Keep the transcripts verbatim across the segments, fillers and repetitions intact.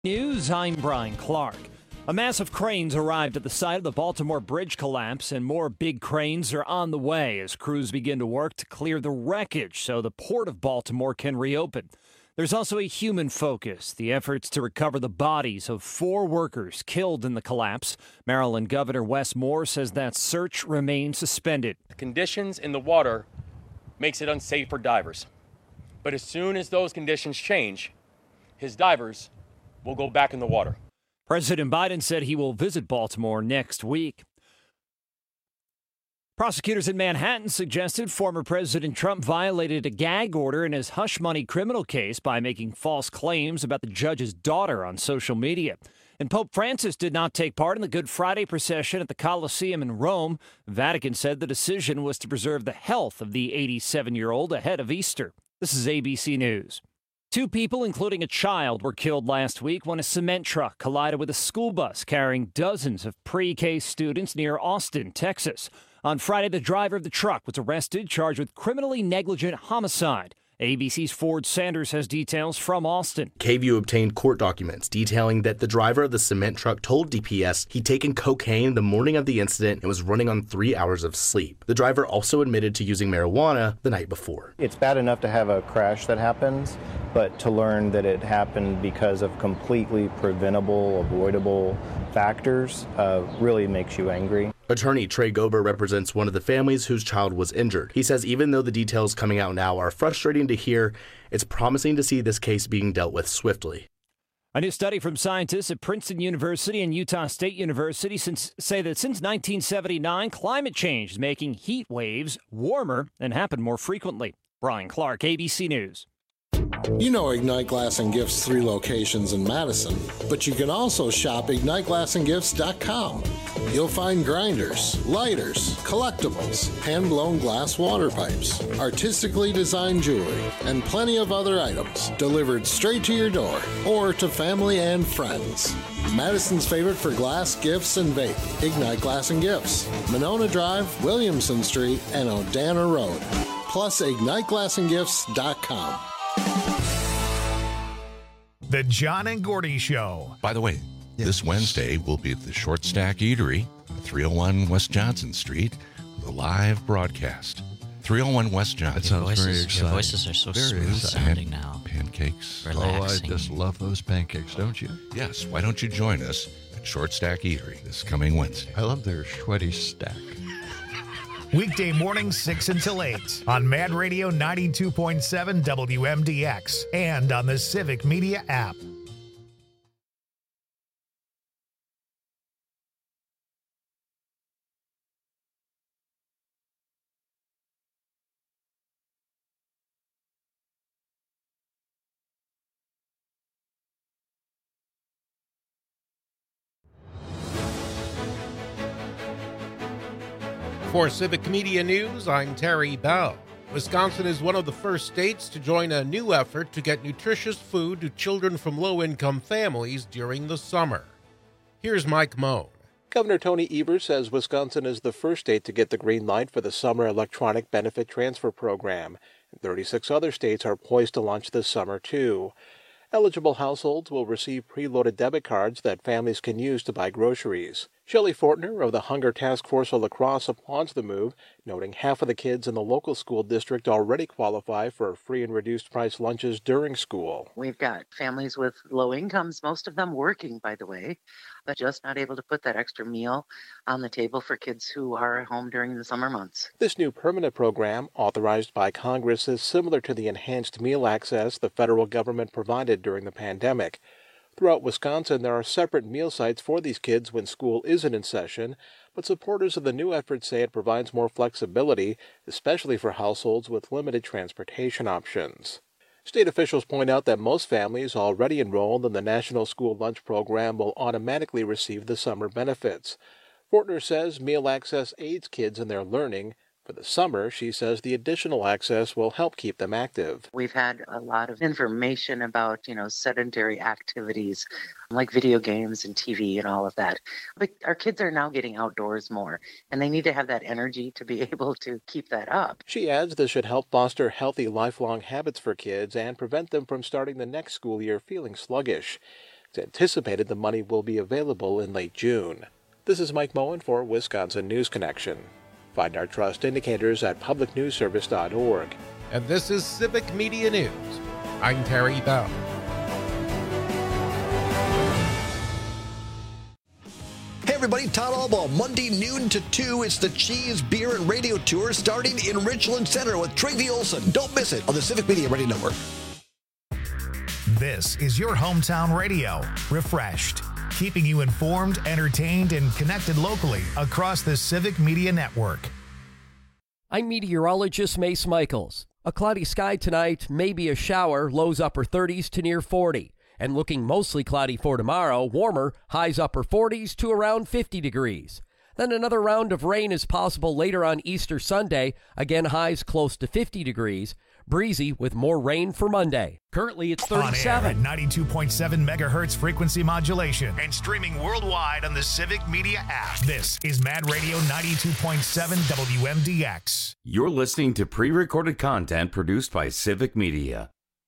News, I'm Brian Clark. A mass of cranes arrived at the site of the Baltimore Bridge collapse, and more big cranes are on the way as crews begin to work to clear the wreckage so the Port of Baltimore can reopen. There's also a human focus, the efforts to recover the bodies of four workers killed in the collapse. Maryland Governor Wes Moore says that search remains suspended. The conditions in the water makes it unsafe for divers. But as soon as those conditions change, his divers will go back in the water. President Biden said he will visit Baltimore next week. Prosecutors in Manhattan suggested former President Trump violated a gag order in his hush money criminal case by making false claims about the judge's daughter on social media. And Pope Francis did not take part in the Good Friday procession at the Colosseum in Rome. The Vatican said the decision was to preserve the health of the eighty-seven-year-old ahead of Easter. This is A B C News. Two people, including a child, were killed last week when a cement truck collided with a school bus carrying dozens of pre-K students near Austin, Texas. On Friday, the driver of the truck was arrested, charged with criminally negligent homicide. A B C's Ford Sanders has details from Austin. K V U obtained court documents detailing that the driver of the cement truck told D P S he'd taken cocaine the morning of the incident and was running on three hours of sleep. The driver also admitted to using marijuana the night before. It's bad enough to have a crash that happens, but to learn that it happened because of completely preventable, avoidable factors uh, really makes you angry. Attorney Trey Gober represents one of the families whose child was injured. He says even though the details coming out now are frustrating to hear, it's promising to see this case being dealt with swiftly. A new study from scientists at Princeton University and Utah State University since, say that since nineteen seventy-nine, climate change is making heat waves warmer and happen more frequently. Brian Clark, A B C News. You know Ignite Glass and Gifts' three locations in Madison, but you can also shop ignite glass and gifts dot com. You'll find grinders, lighters, collectibles, hand-blown glass water pipes, artistically designed jewelry, and plenty of other items delivered straight to your door or to family and friends. Madison's favorite for glass, gifts, and vape, Ignite Glass and Gifts, Monona Drive, Williamson Street, and Odana Road. Plus ignite glass and gifts dot com. The John and Gordy Show. By the way, yes. This Wednesday we'll be at the Short Stack Eatery, three oh one West Johnson Street, with a live broadcast. three oh one West Johnson. That sounds voices, very exciting. Your voices are so very smooth exciting. sounding now. Pancakes. Relaxing. Oh, I just love those pancakes, don't you? Yes. Why don't you join us at Short Stack Eatery this coming Wednesday? I love their sweaty stack. Weekday mornings, six until eight on Mad Radio ninety-two point seven W M D X and on the Civic Media app. For Civic Media News, I'm Terry Bell. Wisconsin is one of the first states to join a new effort to get nutritious food to children from low-income families during the summer. Here's Mike Moe. Governor Tony Evers says Wisconsin is the first state to get the green light for the Summer Electronic Benefit Transfer Program, and thirty-six other states are poised to launch this summer, too. Eligible households will receive preloaded debit cards that families can use to buy groceries. Shelley Fortner of the Hunger Task Force of La Crosse applauds the move, noting half of the kids in the local school district already qualify for free and reduced price lunches during school. We've got families with low incomes, most of them working, by the way, but just not able to put that extra meal on the table for kids who are at home during the summer months. This new permanent program, authorized by Congress, is similar to the enhanced meal access the federal government provided during the pandemic. Throughout Wisconsin, there are separate meal sites for these kids when school isn't in session, but supporters of the new effort say it provides more flexibility, especially for households with limited transportation options. State officials point out that most families already enrolled in the National School Lunch Program will automatically receive the summer benefits. Fortner says meal access aids kids in their learning. For the summer, she says the additional access will help keep them active. We've had a lot of information about, you know, sedentary activities like video games and T V and all of that. But our kids are now getting outdoors more, and they need to have that energy to be able to keep that up. She adds this should help foster healthy lifelong habits for kids and prevent them from starting the next school year feeling sluggish. It's anticipated the money will be available in late June. This is Mike Moen for Wisconsin News Connection. Find our trust indicators at public news service dot org. And this is Civic Media News. I'm Terry Bell. Hey everybody, Todd Albaugh, Monday noon to two. It's the Cheese, Beer, and Radio Tour starting in Richland Center with Tracy Olson. Don't miss it on the Civic Media Radio Network. This is your hometown radio, refreshed, keeping you informed, entertained, and connected locally across the Civic Media Network. I'm meteorologist Mace Michaels. A cloudy sky tonight, maybe a shower, lows upper thirties to near forty. And looking mostly cloudy for tomorrow, warmer, highs upper forties to around fifty degrees. Then another round of rain is possible later on Easter Sunday, again highs close to fifty degrees. Breezy with more rain for Monday. Currently it's thirty-seven. On air at ninety-two point seven megahertz frequency modulation and streaming worldwide on the Civic Media app. This is Mad Radio ninety-two point seven W M D X. You're listening to pre-recorded content produced by Civic Media.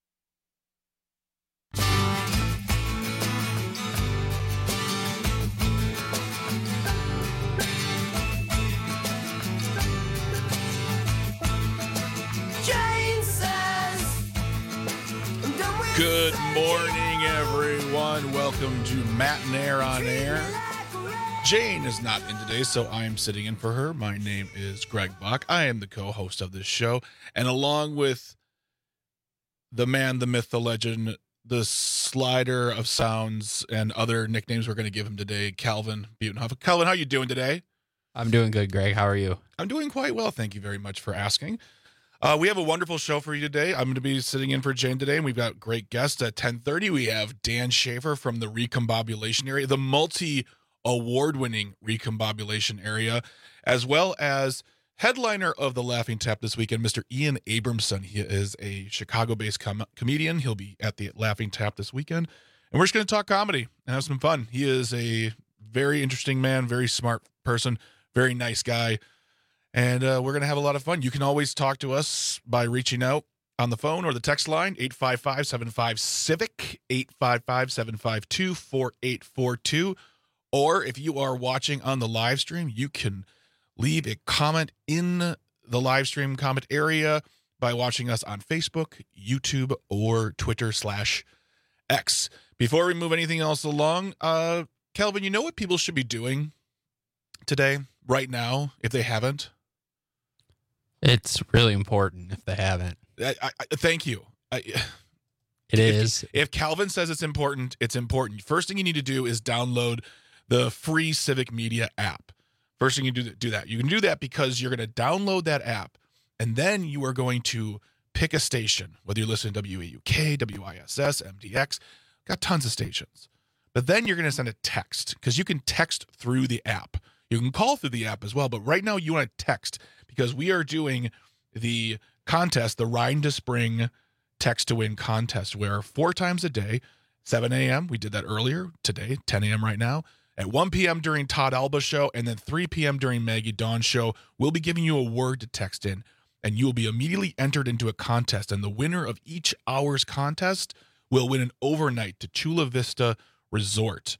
Good morning, everyone. Welcome to Matinaire on Air. Jane is not in today, so I'm sitting in for her. My name is Greg Bach. I am the co-host of this show, and along with the man, the myth, the legend, the slider of sounds, and other nicknames we're going to give him today, Calvin Butenhoff. Calvin, how you doing today? I'm doing good, Greg. How are you? I'm doing quite well. Thank you very much for asking. Uh, we have a wonderful show for you today. I'm going to be sitting in for Jane today, and we've got great guests. At ten thirty, we have Dan Schaefer from the Recombobulation Area, the multi-award-winning Recombobulation Area, as well as headliner of the Laughing Tap this weekend, Mister Ian Abramson. He is a Chicago-based com- comedian. He'll be at the Laughing Tap this weekend, and we're just going to talk comedy and have some fun. He is a very interesting man, very smart person, very nice guy. And uh, we're going to have a lot of fun. You can always talk to us by reaching out on the phone or the text line, eight five five, seven five, CIVIC, eight five five, seven five two, four eight four two. Or if you are watching on the live stream, you can leave a comment in the live stream comment area by watching us on Facebook, YouTube, or Twitter slash X. Before we move anything else along, uh, Kelvin, you know what people should be doing today, right now, if they haven't? It's really important if they haven't. I, I, thank you. I, it if, is. If Calvin says it's important, it's important. First thing you need to do is download the free Civic Media app. First thing you do, do that. You can do that because you're going to download that app, and then you are going to pick a station, whether you're listening to W A U K, W I S S, M D X, got tons of stations. But then you're going to send a text because you can text through the app. You can call through the app as well, but right now you want to text because we are doing the contest, the Rhine to Spring Text to Win contest, where four times a day, seven a.m., we did that earlier today, ten a.m. right now, at one p.m. during Todd Alba's show, and then three p.m. during Maggie Dawn's show, we'll be giving you a word to text in, and you will be immediately entered into a contest, and the winner of each hour's contest will win an overnight to Chula Vista Resort.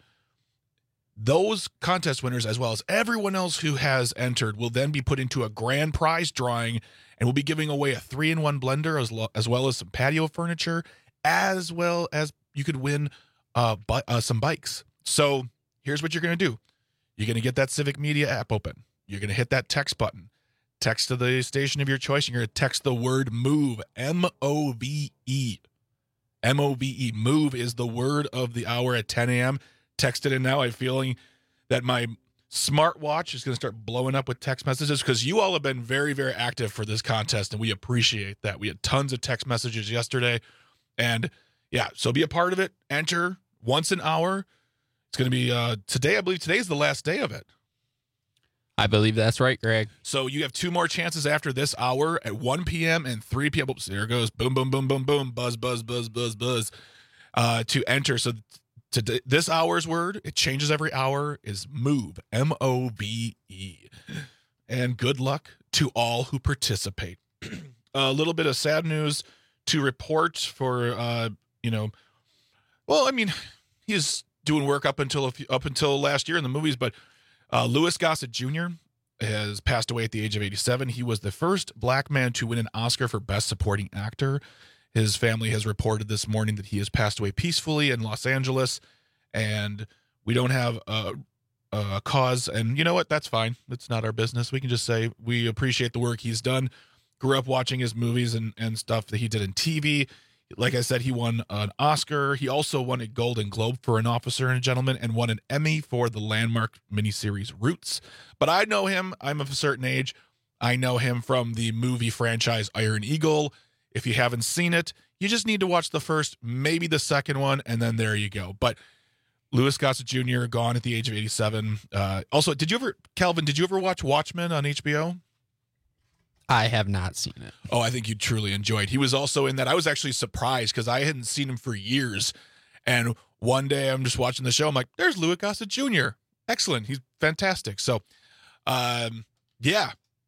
Those contest winners, as well as everyone else who has entered, will then be put into a grand prize drawing, and we'll be giving away a three-in-one blender as, lo- as well as some patio furniture, as well as you could win uh, bu- uh, some bikes. So here's what you're going to do. You're going to get that Civic Media app open. You're going to hit that text button. Text to the station of your choice. You're going to text the word MOVE, M O V E. M O V E. MOVE is the word of the hour at ten a.m. Text it in now. I'm feeling that my smartwatch is going to start blowing up with text messages because you all have been very, very active for this contest, and we appreciate that. We had tons of text messages yesterday, and yeah, so be a part of it. Enter once an hour. It's going to be uh, today. I believe today is the last day of it. I believe that's right, Greg. So you have two more chances after this hour at one p.m. and three p.m. Oops, there it goes. Boom, boom, boom, boom, boom. Buzz, buzz, buzz, buzz, buzz. Uh, to enter. So today, this hour's word, it changes every hour, is MOVE, M O V E. And good luck to all who participate. A little bit of sad news to report for, uh, you know, well, I mean, he's doing work up until a few, up until last year in the movies. But uh, Louis Gossett Junior has passed away at the age of eighty-seven. He was the first black man to win an Oscar for Best Supporting Actor. His family has reported this morning that he has passed away peacefully in Los Angeles, and we don't have a, a cause. And you know what? That's fine. It's not our business. We can just say we appreciate the work he's done. Grew up watching his movies and, and stuff that he did in T V. Like I said, he won an Oscar. He also won a Golden Globe for An Officer and a Gentleman and won an Emmy for the landmark miniseries Roots. But I know him. I'm of a certain age. I know him from the movie franchise Iron Eagle. If you haven't seen it, you just need to watch the first, maybe the second one, and then there you go. But Louis Gossett Junior, gone at the age of eighty-seven. Uh, also, did you ever, Calvin, did you ever watch Watchmen on H B O? I have not seen it. Oh, I think you truly enjoyed. He was also in that. I was actually surprised because I hadn't seen him for years. And one day I'm just watching the show. I'm like, there's Louis Gossett Junior Excellent. He's fantastic. So, um, yeah.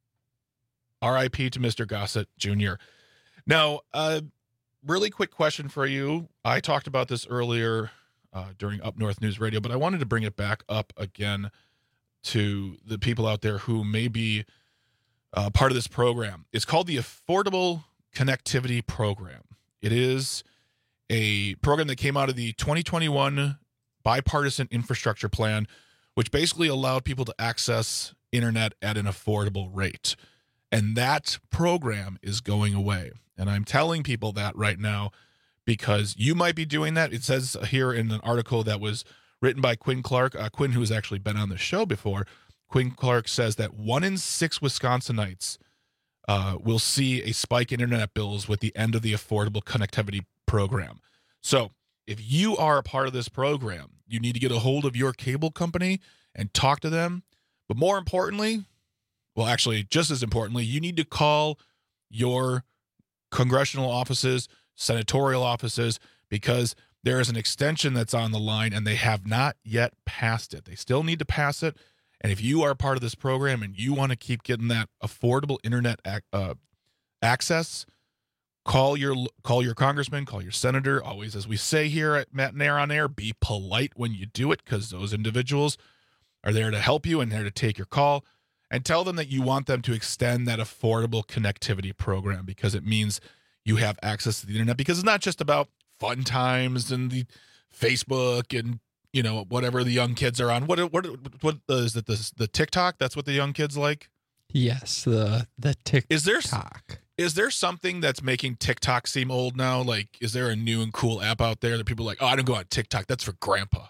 R I P to Mister Gossett Junior Now, uh, really quick question for you. I talked about this earlier uh, during Up North News Radio, but I wanted to bring it back up again to the people out there who may be Uh, part of this program. It's called the Affordable Connectivity Program. It is a program that came out of the twenty twenty-one Bipartisan Infrastructure Plan, which basically allowed people to access internet at an affordable rate. And that program is going away. And I'm telling people that right now because you might be doing that. It says here in an article that was written by Quinn Clark, uh, Quinn, who has actually been on the show before. Quinn Clark says that one in six Wisconsinites uh, will see a spike in internet bills with the end of the Affordable Connectivity Program. So if you are a part of this program, you need to get a hold of your cable company and talk to them. But more importantly, well, actually, just as importantly, you need to call your congressional offices, senatorial offices, because there is an extension that's on the line and they have not yet passed it. They still need to pass it. And if you are a part of this program and you want to keep getting that affordable internet ac- uh, access, call your call your congressman, call your senator. Always, as we say here at Matt and Air on Air, be polite when you do it because those individuals are there to help you and there to take your call. And tell them that you want them to extend that affordable connectivity program because it means you have access to the internet. Because it's not just about fun times and the Facebook and you know, whatever the young kids are on. What what what uh, is it? The the TikTok? That's what the young kids like. Yes, the the TikTok. Is there is there something that's making TikTok seem old now? Like, is there a new and cool app out there that people are like? Oh, I don't go on TikTok. That's for grandpa.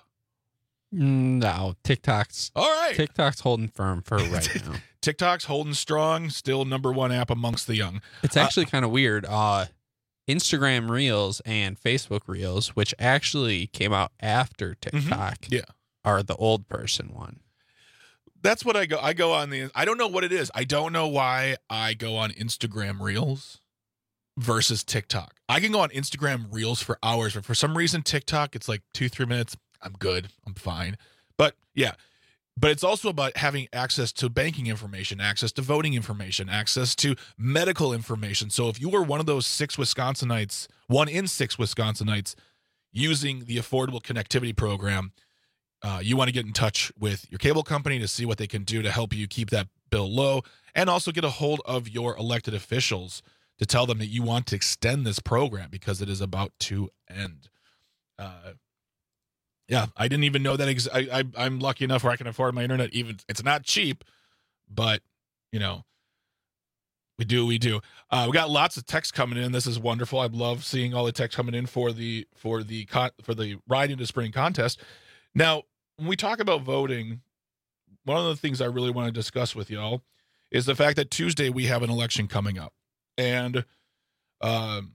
No, TikTok's all right. TikTok's holding firm for right now. TikTok's holding strong. Still number one app amongst the young. It's actually uh, kind of weird. Uh, Instagram Reels and Facebook Reels, which actually came out after TikTok, mm-hmm. yeah, are the old person one. That's what I go. I go on the. I don't know what it is. I don't know why I go on Instagram Reels versus TikTok. I can go on Instagram Reels for hours, but for some reason TikTok, it's like two, three minutes. I'm good. I'm fine. But yeah. But it's also about having access to banking information, access to voting information, access to medical information. So if you were one of those six Wisconsinites, one in six Wisconsinites using the Affordable Connectivity Program, uh, you want to get in touch with your cable company to see what they can do to help you keep that bill low and also get a hold of your elected officials to tell them that you want to extend this program because it is about to end. Uh Yeah, I didn't even know that. Ex- I, I, I'm lucky enough where I can afford my internet. Even it's not cheap, but you know, we do, we do. Uh, we got lots of text coming in. This is wonderful. I love seeing all the text coming in for the for the con- for the Ride into Spring contest. Now, when we talk about voting, one of the things I really want to discuss with y'all is the fact that Tuesday we have an election coming up, and um.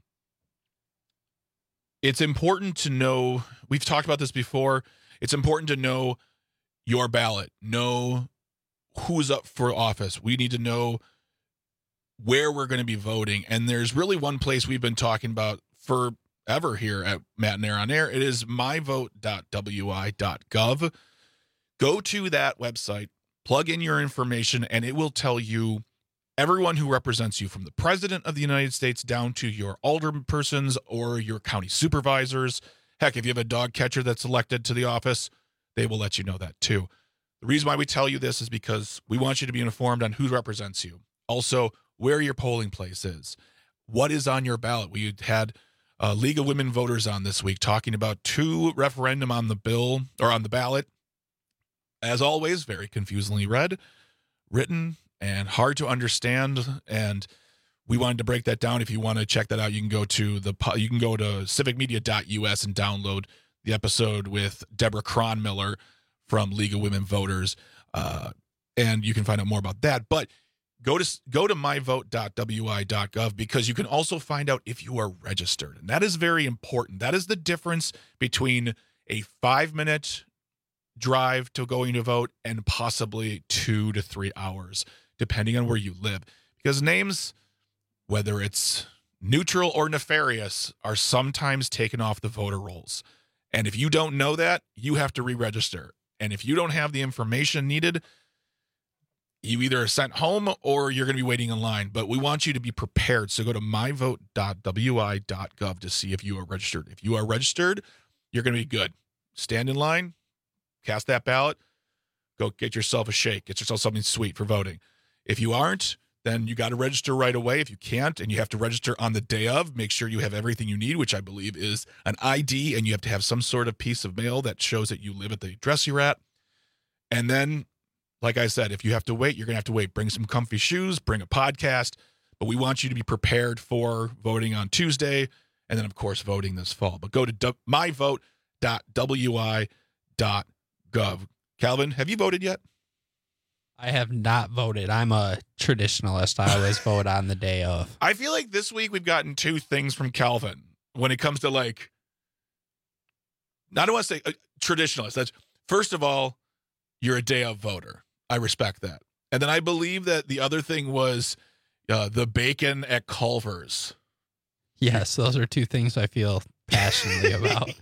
It's important to know, we've talked about this before, it's important to know your ballot, know who's up for office. We need to know where we're going to be voting. And there's really one place we've been talking about forever here at Matt and Air on Air. It is my vote dot w i dot gov. Go to that website, plug in your information, and it will tell you everyone who represents you, from the President of the United States down to your alderpersons or your county supervisors, Heck, if you have a dog catcher that's elected to the office, they will let you know that too. The reason why we tell you this is because we want you to be informed on who represents you. Also, where your polling place is. What is on your ballot? We had uh, League of Women Voters on this week talking about two referendum on the bill or on the ballot. As always, very confusingly read, written, and hard to understand. And we wanted to break that down. If you want to check that out, you can go to the you can go to civic media dot U S and download the episode with Deborah Cronmiller from League of Women Voters, uh, and you can find out more about that. But go to go to my vote dot W I dot gov because you can also find out if you are registered, and that is very important. That is the difference between a five-minute drive to going to vote and possibly two to three hours, depending on where you live. Because names, whether it's neutral or nefarious, are sometimes taken off the voter rolls. And if you don't know that, you have to re-register. And if you don't have the information needed, you either are sent home or you're going to be waiting in line. But we want you to be prepared. So go to my vote dot W I dot gov to see if you are registered. If you are registered, you're going to be good. Stand in line, cast that ballot, go get yourself a shake, get yourself something sweet for voting. If you aren't, then you got to register right away. If you can't, and you have to register on the day of, make sure you have everything you need, which I believe is an I D, and you have to have some sort of piece of mail that shows that you live at the address you're at. And then, like I said, if you have to wait, you're going to have to wait. Bring some comfy shoes, bring a podcast, but we want you to be prepared for voting on Tuesday, and then, of course, voting this fall. But go to my vote dot W I dot gov. Calvin, have you voted yet? I have not voted. I'm a traditionalist. I always vote on the day of. I feel like this week we've gotten two things from Calvin when it comes to, like, I don't want to say uh, traditionalist. That's, first of all, you're a day of voter. I respect that. And then I believe that the other thing was uh, the bacon at Culver's. Yes, those are two things I feel passionately about.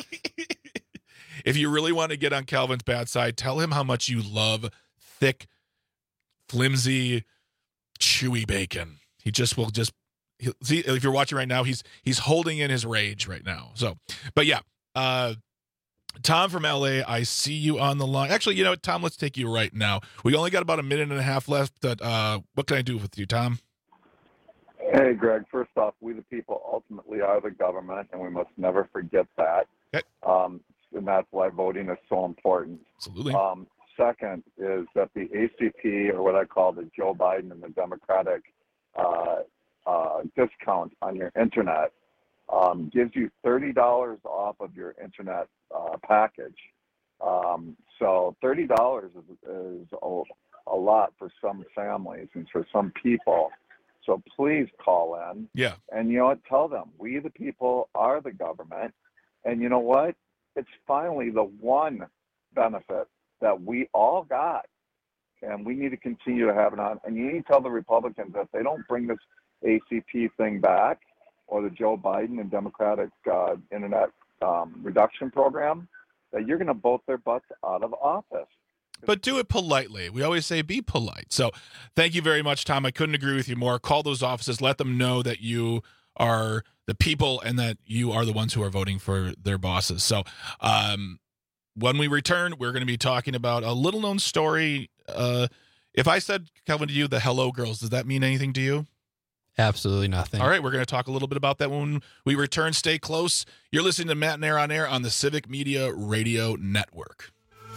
If you really want to get on Calvin's bad side, tell him how much you love thick, flimsy, chewy bacon. He just will just see if you're watching right now, he's he's holding in his rage right now. So, but yeah, uh, Tom from L A, I see you on the line. Actually, you know what, Tom, let's take you right now. We only got about a minute and a half left. But uh, what can I do with you, Tom? Hey, Greg. First off, we the people ultimately are the government, and we must never forget that. Okay. Um, and that's why voting is so important. Absolutely. Um, second is that the A C P, or what I call the Joe Biden and the Democratic uh, uh, discount on your internet, um, gives you thirty dollars off of your internet uh, package. Um, so thirty dollars is, is a, a lot for some families and for some people. So please call in. Yeah. And you know what? Tell them we the people are the government. And you know what? It's finally the one benefit that we all got. And we need to continue to have it on. And you need to tell the Republicans that if they don't bring this A C P thing back, or the Joe Biden and Democratic uh, internet um, reduction program, that you're going to vote their butts out of office. But do it politely. We always say be polite. So thank you very much, Tom. I couldn't agree with you more. Call those offices. Let them know that you are the people and that you are the ones who are voting for their bosses. So um, when we return, we're going to be talking about a little-known story. Uh, if I said, Calvin, to you, the Hello Girls, does that mean anything to you? Absolutely nothing. All right, we're going to talk a little bit about that when we return. Stay close. You're listening to Matt and Air on Air on the Civic Media Radio Network.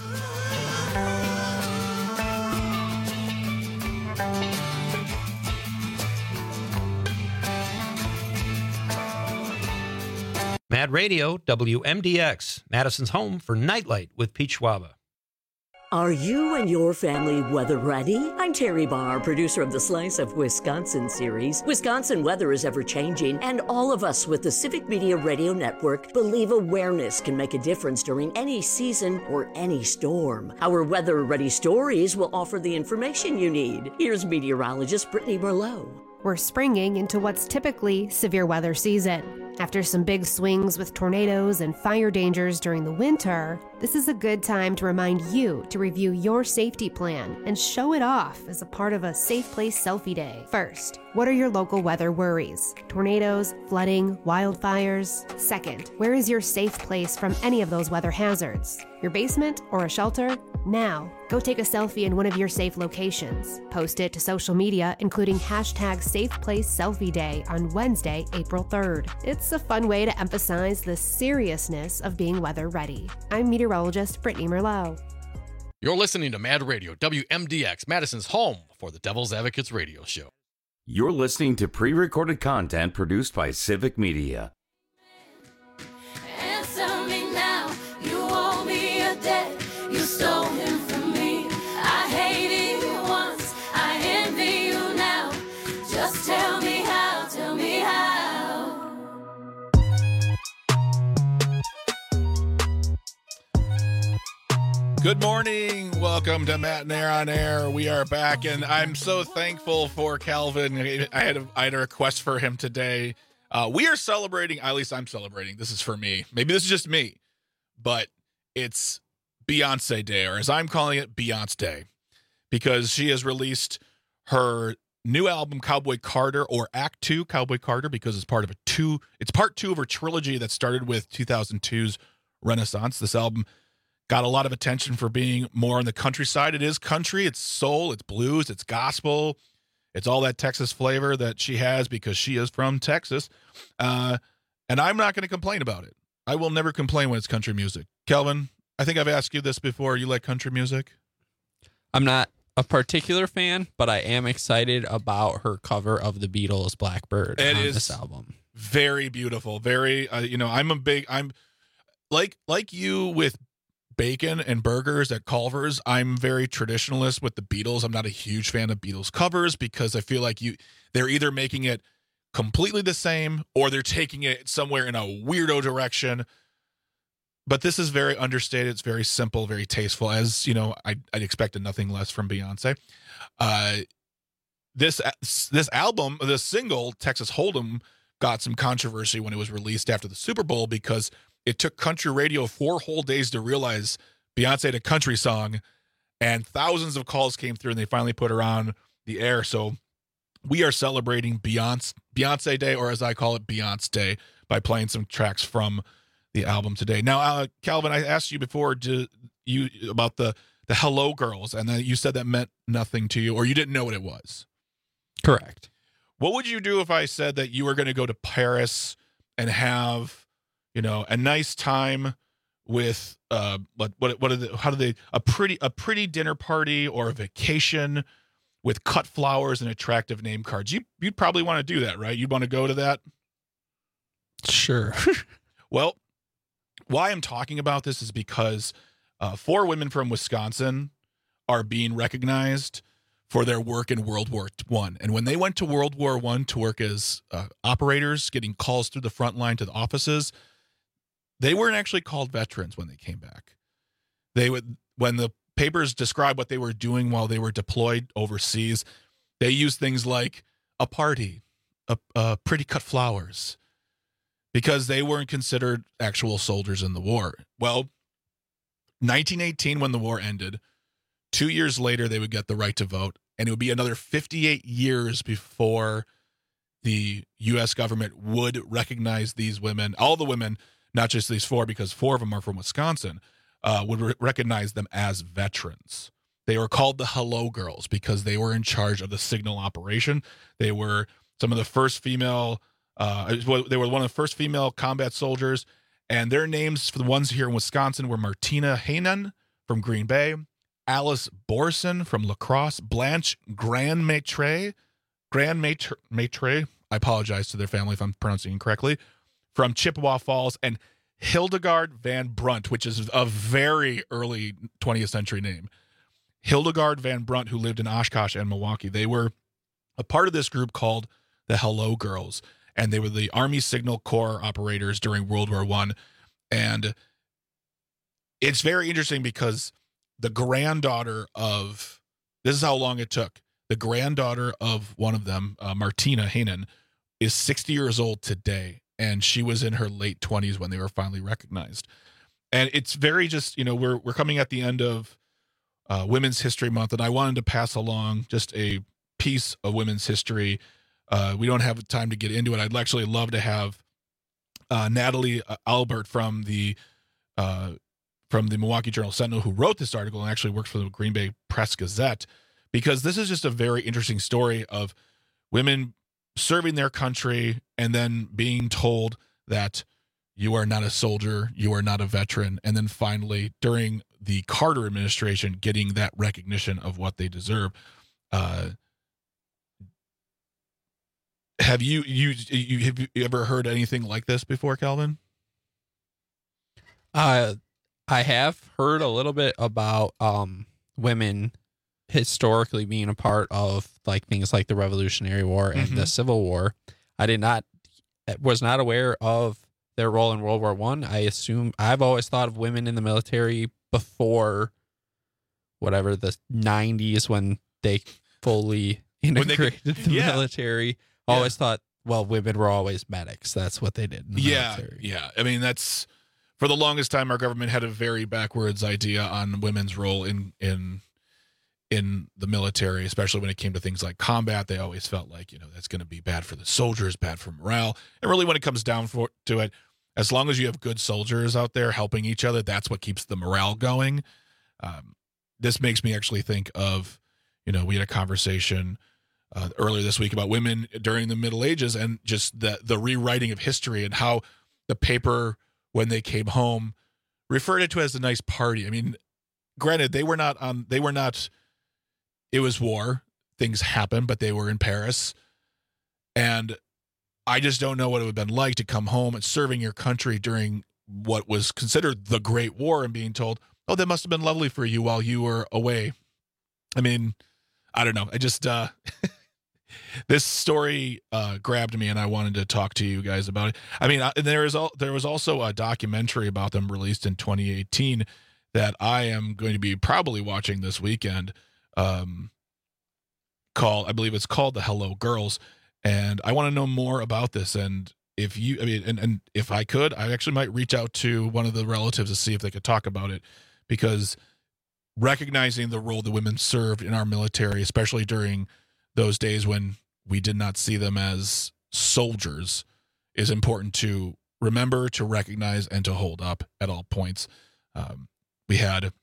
Mad Radio, W M D X, Madison's home for Nightlight with Pete Schwaba. Are you and your family weather ready? I'm Terry Barr, producer of the Slice of Wisconsin series. Wisconsin weather is ever-changing, and all of us with the Civic Media Radio Network believe awareness can make a difference during any season or any storm. Our weather-ready stories will offer the information you need. Here's meteorologist Brittany Merlot. We're springing into what's typically severe weather season. After some big swings with tornadoes and fire dangers during the winter, this is a good time to remind you to review your safety plan and show it off as a part of a Safe Place Selfie Day. First, what are your local weather worries? Tornadoes, flooding, wildfires? Second, where is your safe place from any of those weather hazards? Your basement or a shelter? Now, go take a selfie in one of your safe locations. Post it to social media, including hashtag Safe Place Selfie Day on Wednesday, April third. It's a fun way to emphasize the seriousness of being weather ready. I'm meteorologist Brittany Merlot. You're listening to Mad Radio, W M D X, Madison's home for the Devil's Advocates radio show. You're listening to pre-recorded content produced by Civic Media. Answer me now, you owe me a debt. You stole him from me. I hated you once, I envy you now. Just tell me how, tell me how. Good morning. Welcome to Matt and Air on Air. We are back, and I'm so thankful for Calvin. I had a, I had a request for him today. Uh, we are celebrating, at least I'm celebrating. This is for me. Maybe this is just me, but it's Beyonce Day, or as I'm calling it, Beyonce Day, because she has released her new album, Cowboy Carter, or Act Two, Cowboy Carter, because it's part of a two. It's part two of her trilogy that started with two thousand two's Renaissance. This album got a lot of attention for being more on the countryside. It is country, it's soul, it's blues, it's gospel, it's all that Texas flavor that she has because she is from Texas. Uh, and I'm not going to complain about it. I will never complain when it's country music. Kelvin, I think I've asked you this before. You like country music? I'm not a particular fan, but I am excited about her cover of the Beatles' Blackbird It on is this album. Very beautiful. Very, uh, you know, I'm a big, I'm like, like you with bacon and burgers at Culver's. I'm very traditionalist with the Beatles. I'm not a huge fan of Beatles covers because I feel like you they're either making it completely the same or they're taking it somewhere in a weirdo direction. But this is very understated. It's very simple, very tasteful. As you know, I I expected nothing less from Beyonce. Uh, this this album, this single, Texas Hold'em, got some controversy when it was released after the Super Bowl because it took country radio four whole days to realize Beyonce had a country song, and thousands of calls came through, and they finally put her on the air. So we are celebrating Beyonce, Beyonce Day, or as I call it, Beyonce Day, by playing some tracks from the album today. Now, uh, Calvin, I asked you before to, you about the, the Hello Girls, and then you said that meant nothing to you, or you didn't know what it was. Correct. What would you do if I said that you were going to go to Paris and have, you know, a nice time with uh, what what what are the, how do they a pretty a pretty dinner party or a vacation with cut flowers and attractive name cards? You you'd probably want to do that, right? You'd want to go to that. Sure. Well, why I'm talking about this is because uh, four women from Wisconsin are being recognized for their work in World War One, and when they went to World War One to work as uh, operators, getting calls through the front line to the offices, they weren't actually called veterans when they came back. They would, when the papers describe what they were doing while they were deployed overseas, they used things like a party, a, a pretty cut flowers, because they weren't considered actual soldiers in the war. Well, nineteen eighteen, when the war ended, two years later, they would get the right to vote, and it would be another fifty-eight years before the U S government would recognize these women, all the women, not just these four, because four of them are from Wisconsin, uh, would re- recognize them as veterans. They were called the Hello Girls because they were in charge of the signal operation. They were some of the first female, uh, they were one of the first female combat soldiers, and their names for the ones here in Wisconsin were Martina Heynen from Green Bay, Alice Borson from La Crosse, Blanche Grand Maitre, Grand Maitre, Maitre, I apologize to their family if I'm pronouncing it correctly, from Chippewa Falls, and Hildegard Van Brunt, which is a very early twentieth century name. Hildegard Van Brunt, who lived in Oshkosh and Milwaukee. They were a part of this group called the Hello Girls, and they were the Army Signal Corps operators during World War One. And it's very interesting because the granddaughter of, this is how long it took, the granddaughter of one of them, uh, Martina Heynen, is sixty years old today. and she was in her late twenties when they were finally recognized. And it's very just, you know, we're we're coming at the end of uh, Women's History Month, and I wanted to pass along just a piece of women's history. Uh, we don't have time to get into it. I'd actually love to have uh, Natalie Albert from the uh, from the Milwaukee Journal Sentinel, who wrote this article and actually works for the Green Bay Press Gazette, because this is just a very interesting story of women serving their country and then being told that you are not a soldier, you are not a veteran, and then finally during the Carter administration getting that recognition of what they deserve. Uh, have you you you have you ever heard anything like this before, Calvin? Uh, I have heard a little bit about um women historically being a part of like things like the Revolutionary War and Mm-hmm. the Civil War. I did not was not aware of their role in World War One. I. I assume I've always thought of women in the military before whatever the nineties when they fully integrated When they, the yeah. military. Yeah. Always thought, well, women were always medics. That's what they did in the Yeah, military. yeah. I mean, that's for the longest time our government had a very backwards idea on women's role in in in the military, especially when it came to things like combat. They always felt like, you know, that's going to be bad for the soldiers, bad for morale. And really, when it comes down for, to it, as long as you have good soldiers out there helping each other, that's what keeps the morale going. Um, this makes me actually think of, you know, we had a conversation uh, earlier this week about women during the Middle Ages and just the the rewriting of history and how the paper, when they came home, referred it to as a nice party. I mean, granted, they were not on, they were not, it was war, things happened, but they were in Paris. And I just don't know what it would have been like to come home and serving your country during what was considered the Great War and being told, oh, that must have been lovely for you while you were away. I mean, I don't know. I just, uh, this story uh, grabbed me and I wanted to talk to you guys about it. I mean, I, there is all, there was also a documentary about them released in twenty eighteen that I am going to be probably watching this weekend. Um, called, I believe it's called The Hello Girls. And I want to know more about this. And if you, I mean, and, and if I could, I actually might reach out to one of the relatives to see if they could talk about it, because recognizing the role that women served in our military, especially during those days when we did not see them as soldiers, is important to remember, to recognize, and to hold up at all points. Um, we had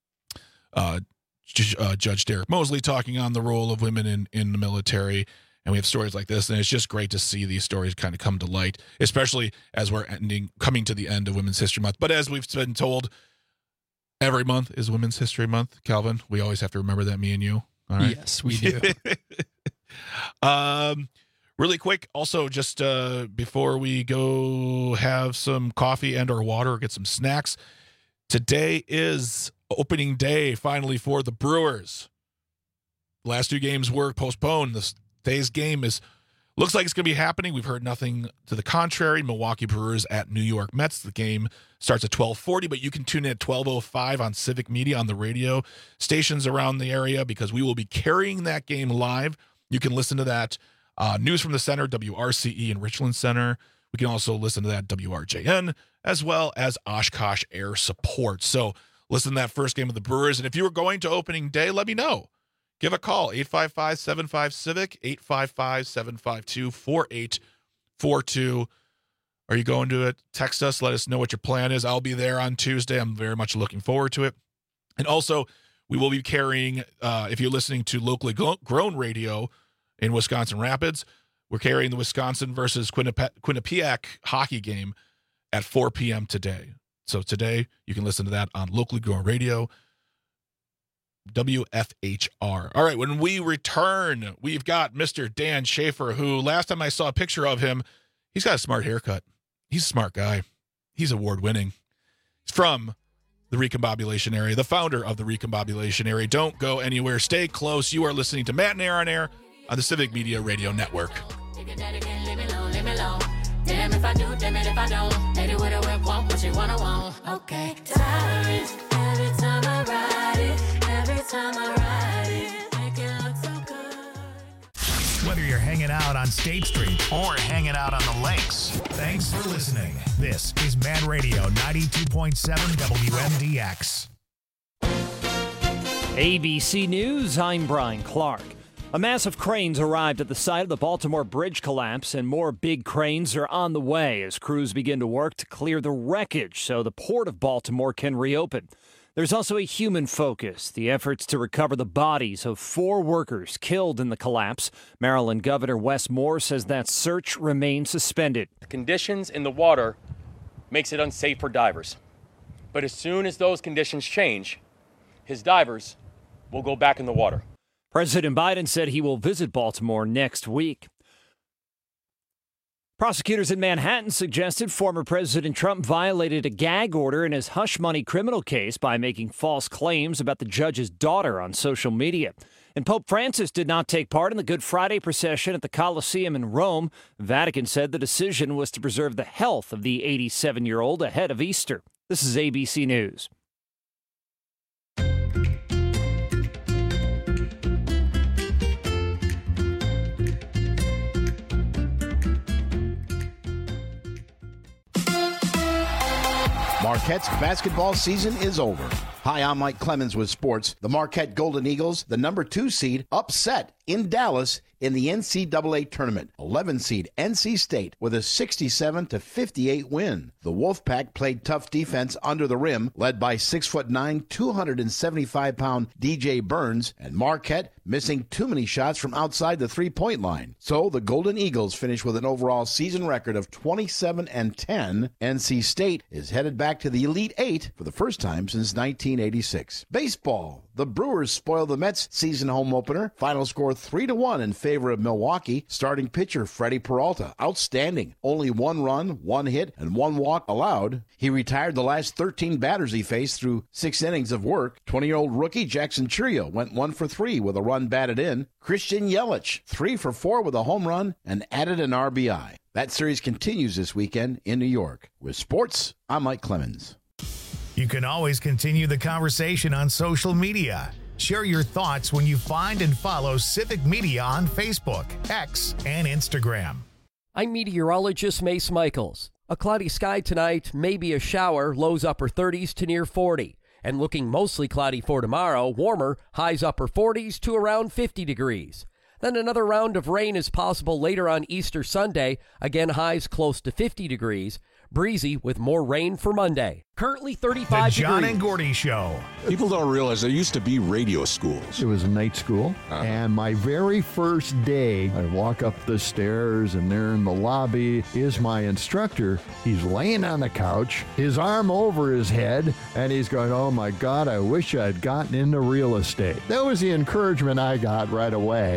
uh, J- uh, Judge Derek Mosley talking on the role of women in, in the military, and we have stories like this, and it's just great to see these stories kind of come to light, especially as we're ending, coming to the end of Women's History Month. But as we've been told, every month is Women's History Month, Calvin. We always have to remember that, me and you. All right? Yes, we do. um, really quick, also, just uh, before we go have some coffee and or water or get some snacks, today is opening day, finally, for the Brewers. The last two games were postponed. This day's game is looks like it's going to be happening. We've heard nothing to the contrary. Milwaukee Brewers at New York Mets. The game starts at twelve forty, but you can tune in at twelve oh five on Civic Media on the radio stations around the area, because we will be carrying that game live. You can listen to that uh, News from the Center, W R C E in Richland Center. We can also listen to that W R J N, as well as Oshkosh Air Support. So listen to that first game of the Brewers. And if you were going to opening day, let me know. Give a call, eight five five, seven five, CIVIC, eight five five, seven five two, four eight four two. Are you going to it? Text us. Let us know what your plan is. I'll be there on Tuesday. I'm very much looking forward to it. And also, we will be carrying, uh, if you're listening to locally grown radio in Wisconsin Rapids, we're carrying the Wisconsin versus Quinnipiac, Quinnipiac hockey game at four p.m. today. So today, you can listen to that on locally grown radio, W F H R. All right, when we return, we've got Mister Dan Schaefer, who last time I saw a picture of him, he's got a smart haircut. He's a smart guy. He's award-winning. He's from the Recombobulation Area, the founder of the Recombobulation Area. Don't go anywhere. Stay close. You are listening to Matt and Air on Air on the Civic Media Radio Network. Damn if I do, damn it if I don't. Lady with a whip, want what you wanna want. Okay. Tired every time I ride it, every time I ride it, make it look so good. Whether you're hanging out out on State Street or hanging out on the lakes. Thanks for listening. This is Mad Radio ninety-two point seven W M D X. A B C News, I'm Brian Clark. A massive cranes arrived at the site of the Baltimore Bridge collapse, and more big cranes are on the way as crews begin to work to clear the wreckage so the Port of Baltimore can reopen. There's also a human focus, the efforts to recover the bodies of four workers killed in the collapse. Maryland Governor Wes Moore says that search remains suspended. The conditions in the water makes it unsafe for divers. But as soon as those conditions change, his divers will go back in the water. President Biden said he will visit Baltimore next week. Prosecutors in Manhattan suggested former President Trump violated a gag order in his hush money criminal case by making false claims about the judge's daughter on social media. And Pope Francis did not take part in the Good Friday procession at the Colosseum in Rome. The Vatican said the decision was to preserve the health of the eighty-seven-year-old ahead of Easter. This is A B C News. Marquette's basketball season is over. Hi, I'm Mike Clemens with sports. The Marquette Golden Eagles, the number two seed, upset in Dallas in the N C double A tournament. eleven seed N C State with a sixty-seven to fifty-eight win. The Wolfpack played tough defense under the rim, led by six foot nine, two hundred seventy-five pound D J Burns, and Marquette missing too many shots from outside the three-point line. So the Golden Eagles finished with an overall season record of twenty-seven and ten. N C State is headed back to the Elite Eight for the first time since nineteen eighty-six. Baseball. The Brewers spoiled the Mets' season home opener. Final score three to one in favor of Milwaukee. Starting pitcher Freddie Peralta, outstanding. Only one run, one hit, and one walk allowed. He retired the last thirteen batters he faced through six innings of work. twenty-year-old rookie Jackson Chourio went one for three with a run batted in. Christian Yelich, three for four with a home run and added an R B I. That series continues this weekend in New York. With sports, I'm Mike Clemens. You can always continue the conversation on social media. Share your thoughts when you find and follow Civic Media on Facebook, X, and Instagram. I'm meteorologist Mace Michaels. A cloudy sky tonight, maybe a shower, lows upper thirties to near forty. And looking mostly cloudy for tomorrow, warmer, highs upper forties to around fifty degrees. Then another round of rain is possible later on Easter Sunday, again highs close to fifty degrees. Breezy with more rain for Monday. Currently thirty-five The John degrees. and Gordy Show. People don't realize there used to be radio schools. It was a night school, Uh-huh. and my very first day, I walk up the stairs, and there in the lobby is my instructor. He's laying on the couch, his arm over his head, and he's going, "Oh my God, I wish I'd gotten into real estate." That was the encouragement I got right away.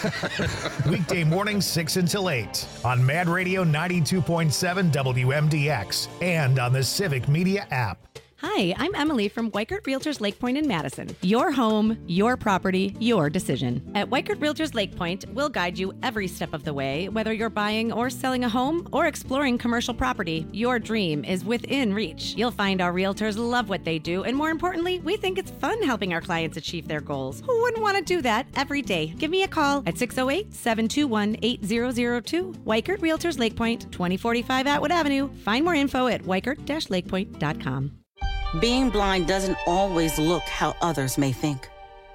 Weekday mornings six until eight on Mad Radio ninety-two point seven W M D X and on the Civic Media app. Hi, I'm Emily from Weichert Realtors Lake Point in Madison. Your home, your property, your decision. At Weichert Realtors Lake Point, we'll guide you every step of the way, whether you're buying or selling a home or exploring commercial property. Your dream is within reach. You'll find our realtors love what they do, and more importantly, we think it's fun helping our clients achieve their goals. Who wouldn't want to do that every day? Give me a call at six oh eight, seven two one, eight zero zero two. Weichert Realtors Lake Point, twenty forty-five Atwood Avenue. Find more info at weichert dash lakepoint dot com. Being blind doesn't always look how others may think.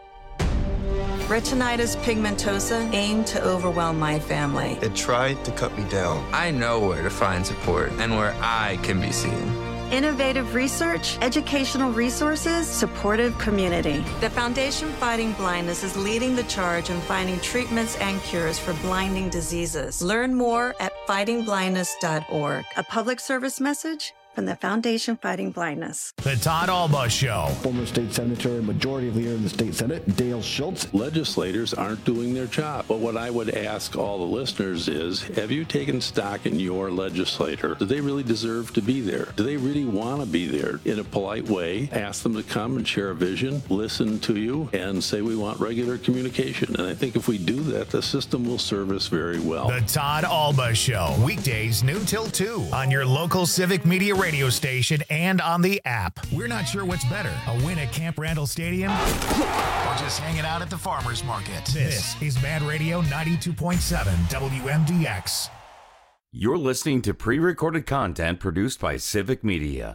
Retinitis pigmentosa aimed to overwhelm my family. It tried to cut me down. I know where to find support and where I can be seen. Innovative research, educational resources, supportive community. The Foundation Fighting Blindness is leading the charge in finding treatments and cures for blinding diseases. Learn more at fighting blindness dot org. A public service message from the Foundation Fighting Blindness. The Todd Alba Show. Former state senator, majority leader in the state senate, Dale Schultz. Legislators aren't doing their job. But what I would ask all the listeners is, have you taken stock in your legislator? Do they really deserve to be there? Do they really want to be there? In a polite way, ask them to come and share a vision, listen to you, and say we want regular communication. And I think if we do that, the system will serve us very well. The Todd Alba Show. Weekdays noon till two on your local Civic Media radio station and on the app. We're not sure what's better, a win at Camp Randall Stadium or just hanging out at the farmer's market. This is Mad Radio ninety-two point seven W M D X. You're listening to pre-recorded content produced by Civic Media.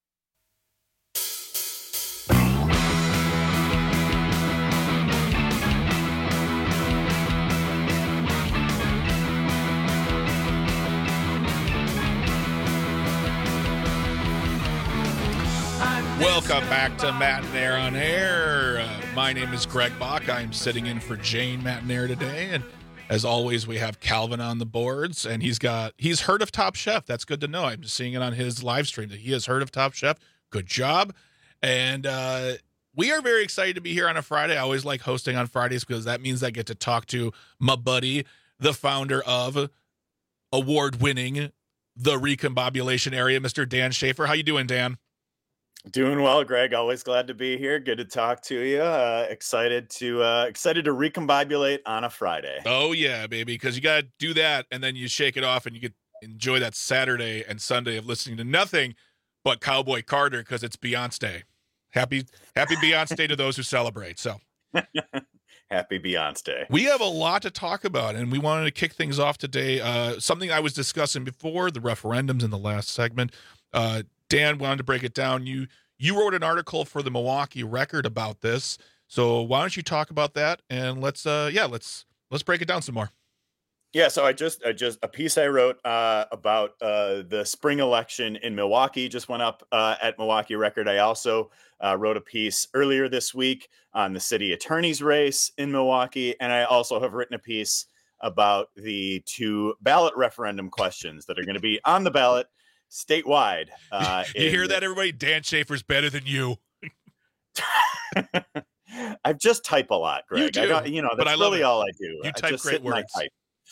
Welcome back to Matt and Air on Air. Uh, my name is Greg Bach. I'm sitting in for Jane Matt and Air today, and as always, we have Calvin on the boards, and he's got he's heard of Top Chef. That's good to know. I'm just seeing it on his live stream that he has heard of Top Chef. Good job. And uh, we are very excited to be here on a Friday. I always like hosting on Fridays because that means I get to talk to my buddy, the founder of award-winning The Recombobulation Area, Mister Dan Schaefer. How you doing, Dan? Doing well, Greg. Always glad to be here. Good to talk to you. Uh, excited to uh, excited to recombobulate on a Friday. Oh yeah, baby, because you got to do that, and then you shake it off, and you get enjoy that Saturday and Sunday of listening to nothing but Cowboy Carter because it's Beyonce. Happy Happy Beyonce to those who celebrate. So happy Beyonce. We have a lot to talk about, and we wanted to kick things off today. Uh, something I was discussing before the referendums in the last segment. Uh, Dan wanted to break it down. You you wrote an article for the Milwaukee Record about this, so why don't you talk about that and let's uh yeah let's let's break it down some more. Yeah, so I just I just a piece I wrote uh, about uh, the spring election in Milwaukee just went up uh, at Milwaukee Record. I also uh, wrote a piece earlier this week on the city attorney's race in Milwaukee, and I also have written a piece about the two ballot referendum questions that are going to be on the ballot statewide. Uh, you hear that, everybody? Dan Schaefer's better than you. I just type a lot, Greg. You do, I don't, you know, that's but I love really it. all I do. You I type just great sit and I words. type.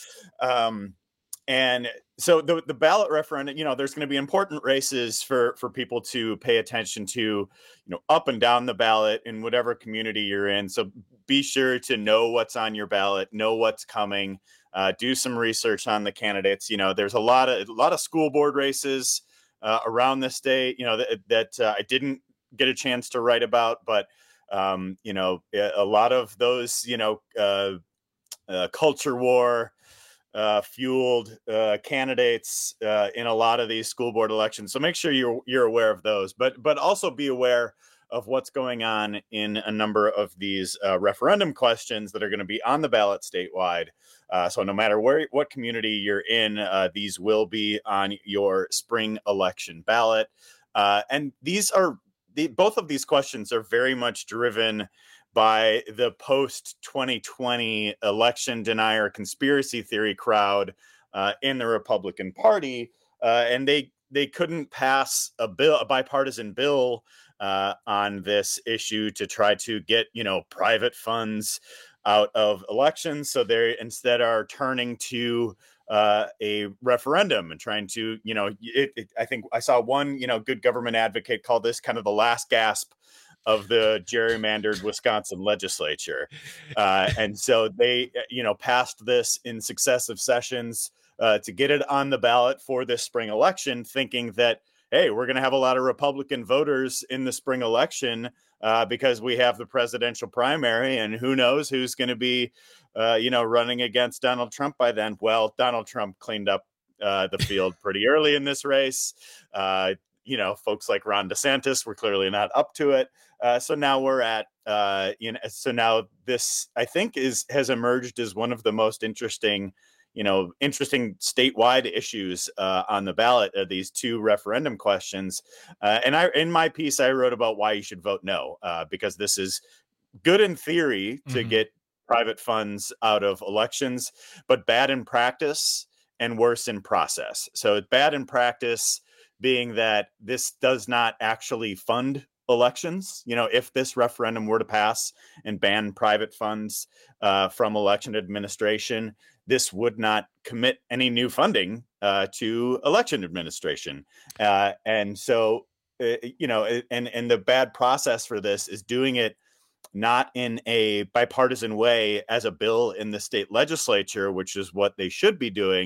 Um, and so the the ballot referendum, you know, there's going to be important races for for people to pay attention to, you know, up and down the ballot in whatever community you're in. So be sure to know what's on your ballot, know what's coming. Uh, do some research on the candidates. You know, there's a lot of a lot of school board races uh, around the state. You know that that uh, I didn't get a chance to write about, but um, you know, a lot of those, you know, uh, uh, culture war uh, fueled uh, candidates uh, in a lot of these school board elections. So make sure you're you're aware of those, but but also be aware of what's going on in a number of these uh, referendum questions that are going to be on the ballot statewide. Uh, so no matter where, what community you're in, uh, these will be on your spring election ballot. Uh, and these are the, both of these questions are very much driven by the post twenty twenty election denier conspiracy theory crowd uh, in the Republican Party. Uh, and they, they couldn't pass a bill, a bipartisan bill Uh, on this issue to try to get, you know, private funds out of elections. So they instead are turning to uh, a referendum and trying to, you know, it, it, I think I saw one, you know, good government advocate call this kind of the last gasp of the gerrymandered Wisconsin legislature. Uh, and so they, you know, passed this in successive sessions uh, to get it on the ballot for this spring election, thinking that, hey, we're going to have a lot of Republican voters in the spring election uh, because we have the presidential primary, and who knows who's going to be, uh, you know, running against Donald Trump by then. Well, Donald Trump cleaned up uh, the field pretty early in this race. Uh, you know, folks like Ron DeSantis were clearly not up to it. Uh, so now we're at, uh, you know, so now this, I think, is has emerged as one of the most interesting you know, interesting statewide issues uh, on the ballot of these two referendum questions. Uh, and I, in my piece, I wrote about why you should vote no, uh, because this is good in theory to Mm-hmm. get private funds out of elections, but bad in practice and worse in process. So it's bad in practice being that this does not actually fund elections. You know, if this referendum were to pass and ban private funds uh, from election administration, this would not commit any new funding uh, to election administration. Uh, and so, uh, you know, and, and the bad process for this is doing it not in a bipartisan way as a bill in the state legislature, which is what they should be doing.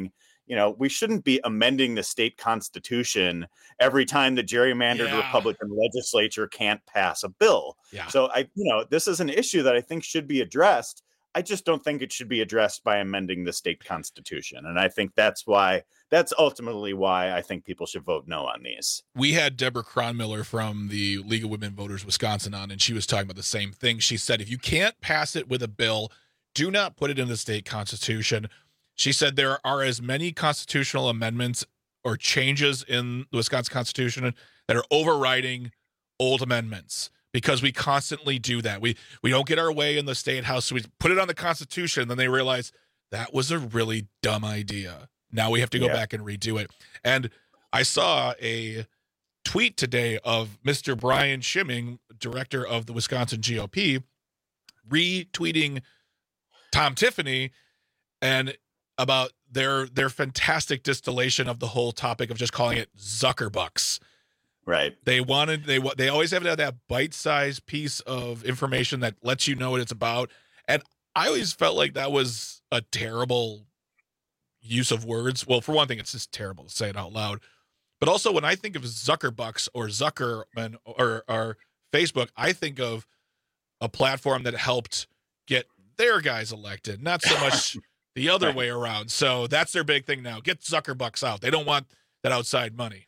you know, we shouldn't be amending the state constitution every time the gerrymandered Yeah. Republican legislature can't pass a bill. Yeah. So I, you know, this is an issue that I think should be addressed. I just don't think it should be addressed by amending the state constitution. And I think that's why, that's ultimately why I think people should vote no on these. We had Deborah Cronmiller from the League of Women Voters Wisconsin on, and she was talking about the same thing. She said, if you can't pass it with a bill, do not put it in the state constitution. She said there are as many constitutional amendments or changes in the Wisconsin Constitution that are overriding old amendments, because we constantly do that. We we don't get our way in the state house, so we put it on the Constitution, and then they realize that was a really dumb idea. Now we have to go Yeah. back and redo it. And I saw a tweet today of Mister Brian Schimming, director of the Wisconsin G O P, retweeting Tom Tiffany and about their their fantastic distillation of the whole topic of just calling it Zuckerbucks. Right. They wanted they wa- they always have to have that bite-sized piece of information that lets you know what it's about. And I always felt like that was a terrible use of words. Well, for one thing, it's just terrible to say it out loud. But also, when I think of Zuckerbucks or Zuckerman or, or Facebook, I think of a platform that helped get their guys elected, not so much the other way around. So that's their big thing now. Get Zuckerbucks out. They don't want that outside money.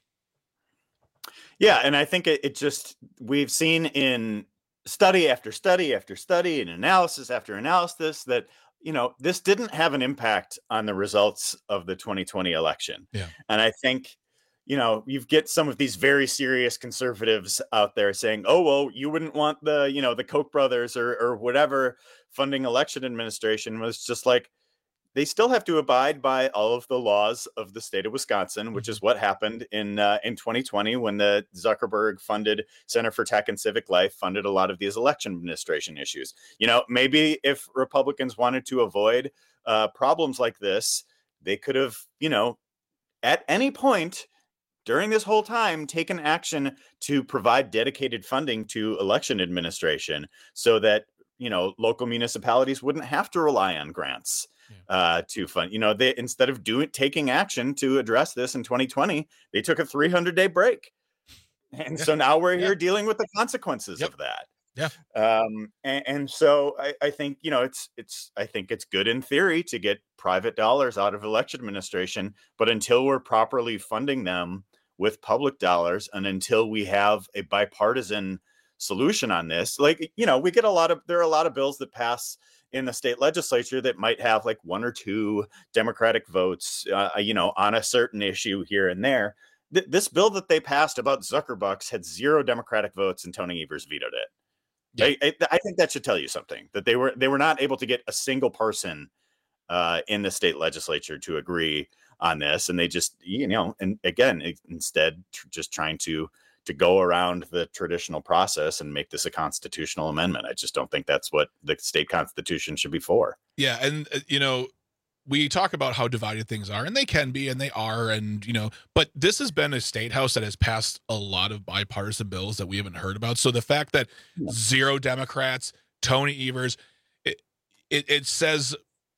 Yeah, and I think it, it just, we've seen in study after study after study and analysis after analysis that, you know, this didn't have an impact on the results of the twenty twenty election. Yeah. And I think, you know, you get some of these very serious conservatives out there saying, oh, well, you wouldn't want the, you know, the Koch brothers or, or whatever funding election administration. Was just like, they still have to abide by all of the laws of the state of Wisconsin, which is what happened in uh, in twenty twenty when the Zuckerberg funded Center for Tech and Civic Life funded a lot of these election administration issues. You know, maybe if Republicans wanted to avoid uh, problems like this, they could have, you know, at any point during this whole time taken action to provide dedicated funding to election administration so that, you know, local municipalities wouldn't have to rely on grants. Uh, to fund, you know, they instead of doing taking action to address this in twenty twenty, they took a three hundred day break, and Yeah. so now we're Yeah. here dealing with the consequences Yep. of that. Yeah. Um, and, and so I, I think you know it's it's I think it's good in theory to get private dollars out of election administration, but until we're properly funding them with public dollars, and until we have a bipartisan solution on this, like you know, we get a lot of there are a lot of bills that pass in the state legislature that might have like one or two Democratic votes, uh, you know, on a certain issue here and there. Th- this bill that they passed about Zuckerbucks had zero Democratic votes, and Tony Evers vetoed it. Yeah. I, I, I think that should tell you something, that they were they were not able to get a single person uh, in the state legislature to agree on this, and they just, you know, and again, it, instead, tr- just trying to. to go around the traditional process and make this a constitutional amendment. I just don't think that's what the state constitution should be for. Yeah. And, uh, you know, we talk about how divided things are, and they can be, and they are, and, you know, but this has been a state house that has passed a lot of bipartisan bills that we haven't heard about. So the fact that zero Democrats, Tony Evers, it, it, it says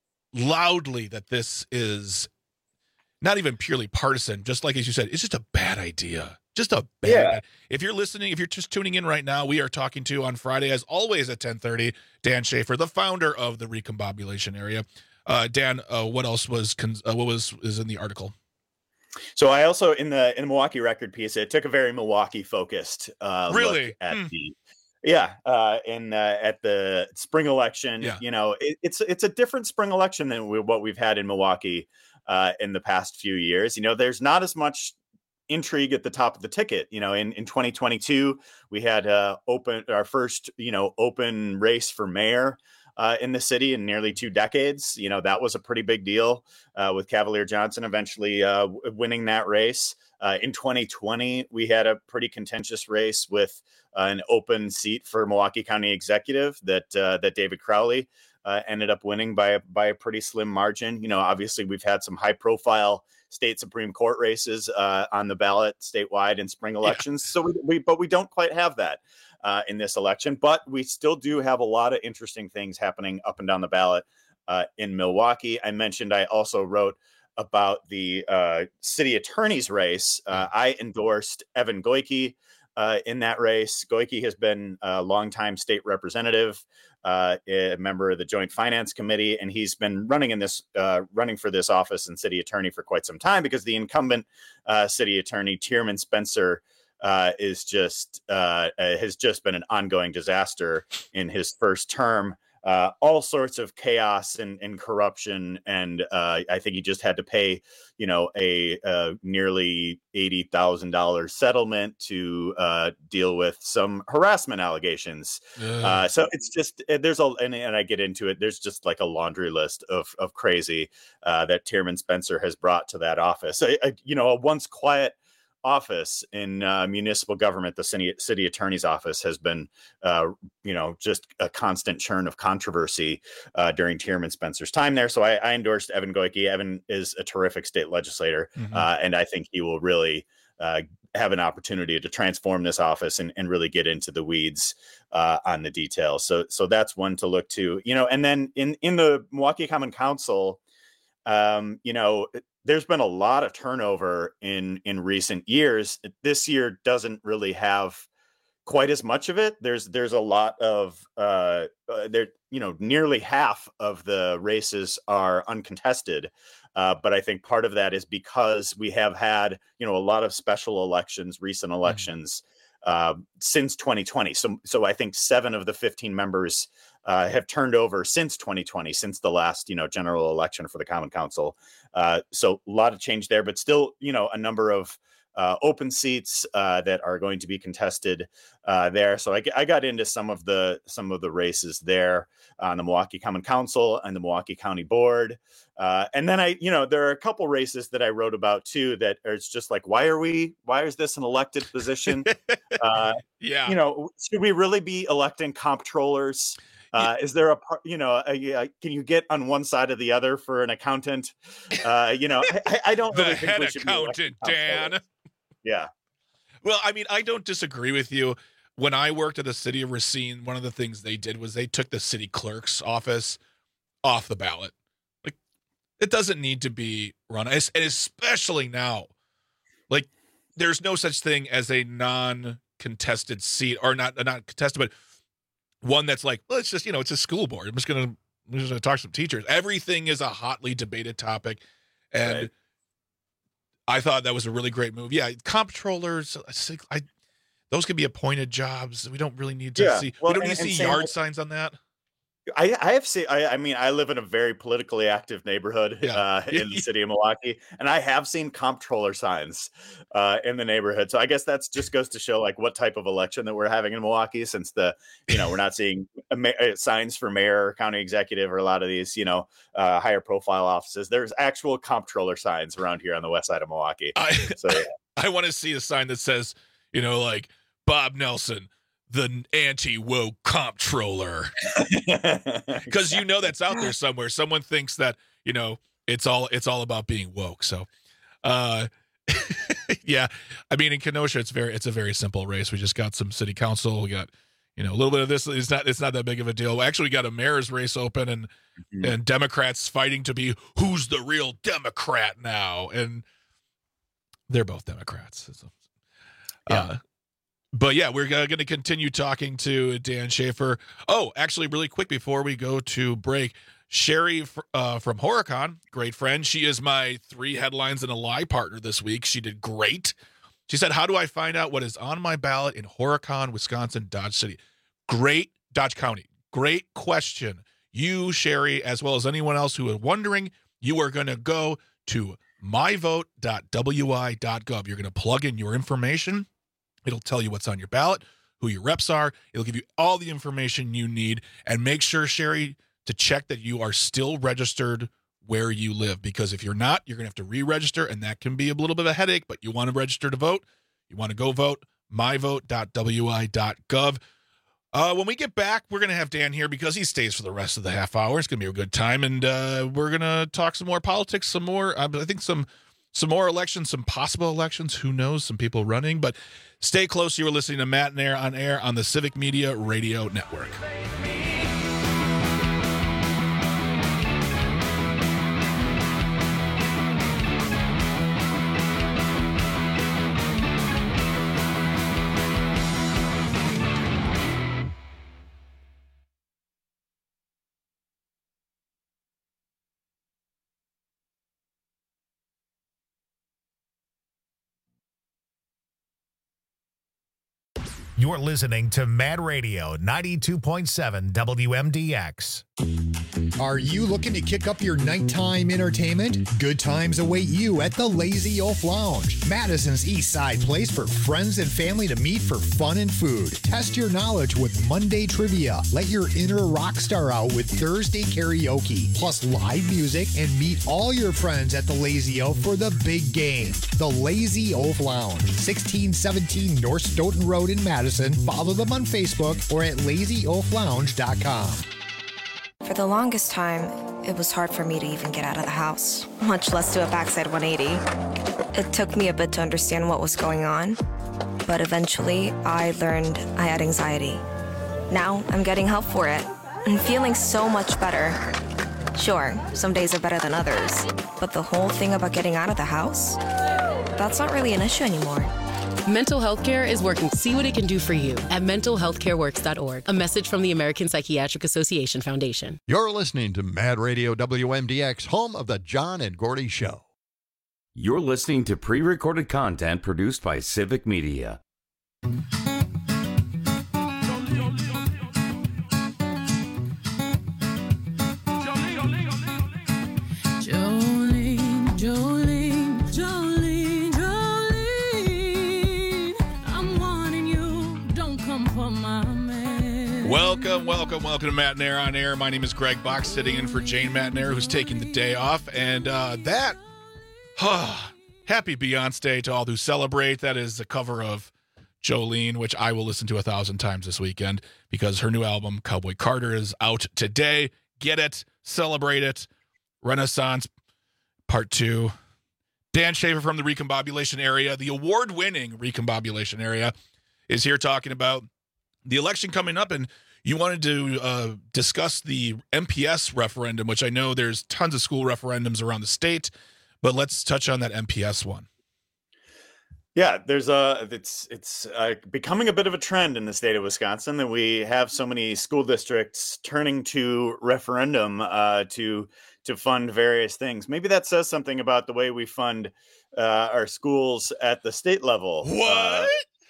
loudly that this is not even purely partisan, just like, as you said, it's just a bad idea. Just a bad. Yeah. If you're listening, if you're just tuning in right now, we are talking to on Friday, as always at ten thirty, Dan Schaefer, the founder of the Recombobulation Area. Uh, Dan, uh, what else was con- uh, what was is in the article? So I also in the in the Milwaukee Record piece, it took a very Milwaukee focused uh, Really? look at Hmm. the yeah uh, in uh, at the spring election. Yeah. You know, it, it's it's a different spring election than we, what we've had in Milwaukee uh, in the past few years. You know, there's not as much intrigue at the top of the ticket. You know, in, in twenty twenty-two, we had uh, open our first, you know, open race for mayor uh, in the city in nearly two decades. You know, that was a pretty big deal uh, with Cavalier Johnson eventually uh, w- winning that race. Uh, in twenty twenty, we had a pretty contentious race with uh, an open seat for Milwaukee County Executive that uh, that David Crowley uh, ended up winning by a, by a pretty slim margin. You know, obviously we've had some high profile state Supreme Court races uh, on the ballot statewide in spring elections. Yeah. So we, we, but we don't quite have that uh, in this election, but we still do have a lot of interesting things happening up and down the ballot uh, in Milwaukee. I mentioned, I also wrote about the uh, city attorney's race. Uh, I endorsed Evan Goyke uh, in that race. Goyke has been a longtime state representative, uh, a member of the Joint Finance Committee, and he's been running in this uh, running for this office and city attorney for quite some time because the incumbent uh, city attorney, Tierman Spencer, uh, is just uh, has just been an ongoing disaster in his first term. Uh, all sorts of chaos and, and corruption. And uh, I think he just had to pay, you know, a, a nearly eighty thousand dollars settlement to uh, deal with some harassment allegations. Uh, so it's just, there's a, and, and I get into it, there's just like a laundry list of, of crazy uh, that Tierman Spencer has brought to that office. I, I, you know, a once quiet office in uh, municipal government, the city, city attorney's office, has been, uh, you know, just a constant churn of controversy uh, during Tierman Spencer's time there. So I, I endorsed Evan Goyke. Evan is a terrific state legislator, mm-hmm. uh, and I think he will really uh, have an opportunity to transform this office and, and really get into the weeds uh, on the details. So, so that's one to look to, you know. And then in in the Milwaukee Common Council, um, you know, there's been a lot of turnover in, in recent years. This year doesn't really have quite as much of it. There's, there's a lot of, uh, uh, there, you know, nearly half of the races are uncontested. Uh, but I think part of that is because we have had, you know, a lot of special elections, recent elections, mm-hmm. uh, since twenty twenty. So, so I think seven of the fifteen members Uh, have turned over since twenty twenty, since the last, you know, general election for the Common Council. Uh, so a lot of change there, but still, you know, a number of uh, open seats uh, that are going to be contested uh, there. So I, I got into some of the some of the races there on the Milwaukee Common Council and the Milwaukee County Board. Uh, and then I, you know, there are a couple races that I wrote about too that are, it's just like, why are we, why is this an elected position? uh, yeah. You know, should we really be electing comptrollers? Uh, is there a, you know, a, a, can you get on one side or the other for an accountant? Uh, you know, I, I don't the really think head we should accountant, be Dan. Yeah. Well, I mean, I don't disagree with you. When I worked at the city of Racine, one of the things they did was they took the city clerk's office off the ballot. Like, it doesn't need to be run, and especially now. Like, there's no such thing as a non-contested seat, or not not contested, but one that's like, well, it's just, you know, it's a school board. I'm just gonna, I'm just gonna talk to some teachers. Everything is a hotly debated topic, and right. I thought that was a really great move. Yeah, comptrollers, I, those could be appointed jobs. We don't really need to yeah. see. Well, we don't and, need to see yard signs on that. I, I have seen, I, I mean, I live in a very politically active neighborhood yeah. uh, in the city of Milwaukee, and I have seen comptroller signs uh, in the neighborhood. So I guess that's just goes to show like what type of election that we're having in Milwaukee, since the, you know, we're not seeing a ma- signs for mayor or county executive or a lot of these, you know, uh, higher profile offices. There's actual comptroller signs around here on the west side of Milwaukee. I, so yeah. I want to see a sign that says, you know, like Bob Nelson, the anti-woke comptroller, because you know that's out there somewhere. Someone thinks that, you know, it's all it's all about being woke. So, uh, yeah, I mean, in Kenosha, it's very it's a very simple race. We just got some city council. We got, you know, a little bit of this. It's not it's not that big of a deal. We actually got a mayor's race open, and mm-hmm. and Democrats fighting to be who's the real Democrat now, and they're both Democrats. So, yeah. Uh, But yeah, we're going to continue talking to Dan Schaefer. Oh, actually, really quick before we go to break, Sherry uh, from Horicon, great friend. She is my three headlines and a lie partner this week. She did great. She said, how do I find out what is on my ballot in Horicon, Wisconsin, Dodge City? Great, Dodge County. Great question. You, Sherry, as well as anyone else who is wondering, you are going to go to my vote dot w i dot gov. You're going to plug in your information. It'll tell you what's on your ballot, who your reps are. It'll give you all the information you need. And make sure, Sherry, to check that you are still registered where you live. Because if you're not, you're going to have to re-register, and that can be a little bit of a headache. But you want to register to vote. You want to go vote, my vote dot w i dot gov. Uh, when we get back, we're going to have Dan here because he stays for the rest of the half hour. It's going to be a good time. And uh, we're going to talk some more politics, some more, uh, I think some some more elections, some possible elections. Who knows? Some people running. But stay close. You are listening to Matt and Air on air on the Civic Media Radio Network. You're listening to Mad Radio ninety-two point seven W M D X. Are you looking to kick up your nighttime entertainment? Good times await you at the Lazy Oaf Lounge, Madison's East Side place for friends and family to meet for fun and food. Test your knowledge with Monday trivia. Let your inner rock star out with Thursday karaoke, plus live music, and meet all your friends at the Lazy Oaf for the big game. The Lazy Oaf Lounge, sixteen seventeen North Stoughton Road in Madison. Follow them on Facebook or at lazy oaf lounge dot com. For the longest time, it was hard for me to even get out of the house, much less do a backside one eighty. It took me a bit to understand what was going on, but eventually I learned I had anxiety. Now I'm getting help for it and feeling so much better. Sure, some days are better than others, but the whole thing about getting out of the house, that's not really an issue anymore. Mental health care is working. See what it can do for you at mental health care works dot org. A message from the American Psychiatric Association Foundation. You're listening to Mad Radio W M D X, home of the John and Gordy Show. You're listening to pre-recorded content produced by Civic Media. Jolene, Jolene, Jolene, Jolene, I'm wanting you, don't come for my man. Welcome, welcome, welcome to Matt and Air on Air. My name is Greg Box, sitting in for Jane Matt and Air, who's taking the day off. And uh, that, huh, happy Beyonce to all who celebrate. That is the cover of Jolene, which I will listen to a thousand times this weekend because her new album, Cowboy Carter, is out today. Get it, celebrate it. Renaissance Part two. Dan Shaver from the Recombobulation Area, the award-winning Recombobulation Area, is here talking about the election coming up, and you wanted to uh, discuss the M P S referendum, which I know there's tons of school referendums around the state, but let's touch on that M P S one. Yeah, there's a it's it's uh, becoming a bit of a trend in the state of Wisconsin that we have so many school districts turning to referendum uh, to to fund various things. Maybe that says something about the way we fund uh, our schools at the state level. What? Uh,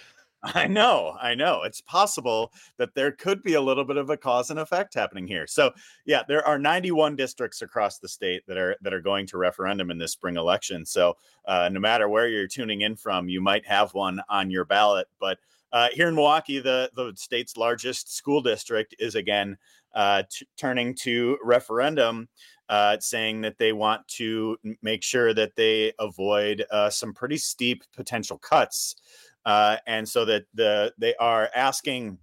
I know, I know. It's possible that there could be a little bit of a cause and effect happening here. So, yeah, there are ninety-one districts across the state that are that are going to referendum in this spring election. So, uh, no matter where you're tuning in from, you might have one on your ballot. But uh, here in Milwaukee, the the state's largest school district is again uh, t- turning to referendum, uh, saying that they want to make sure that they avoid uh, some pretty steep potential cuts. Uh, and so that the they are asking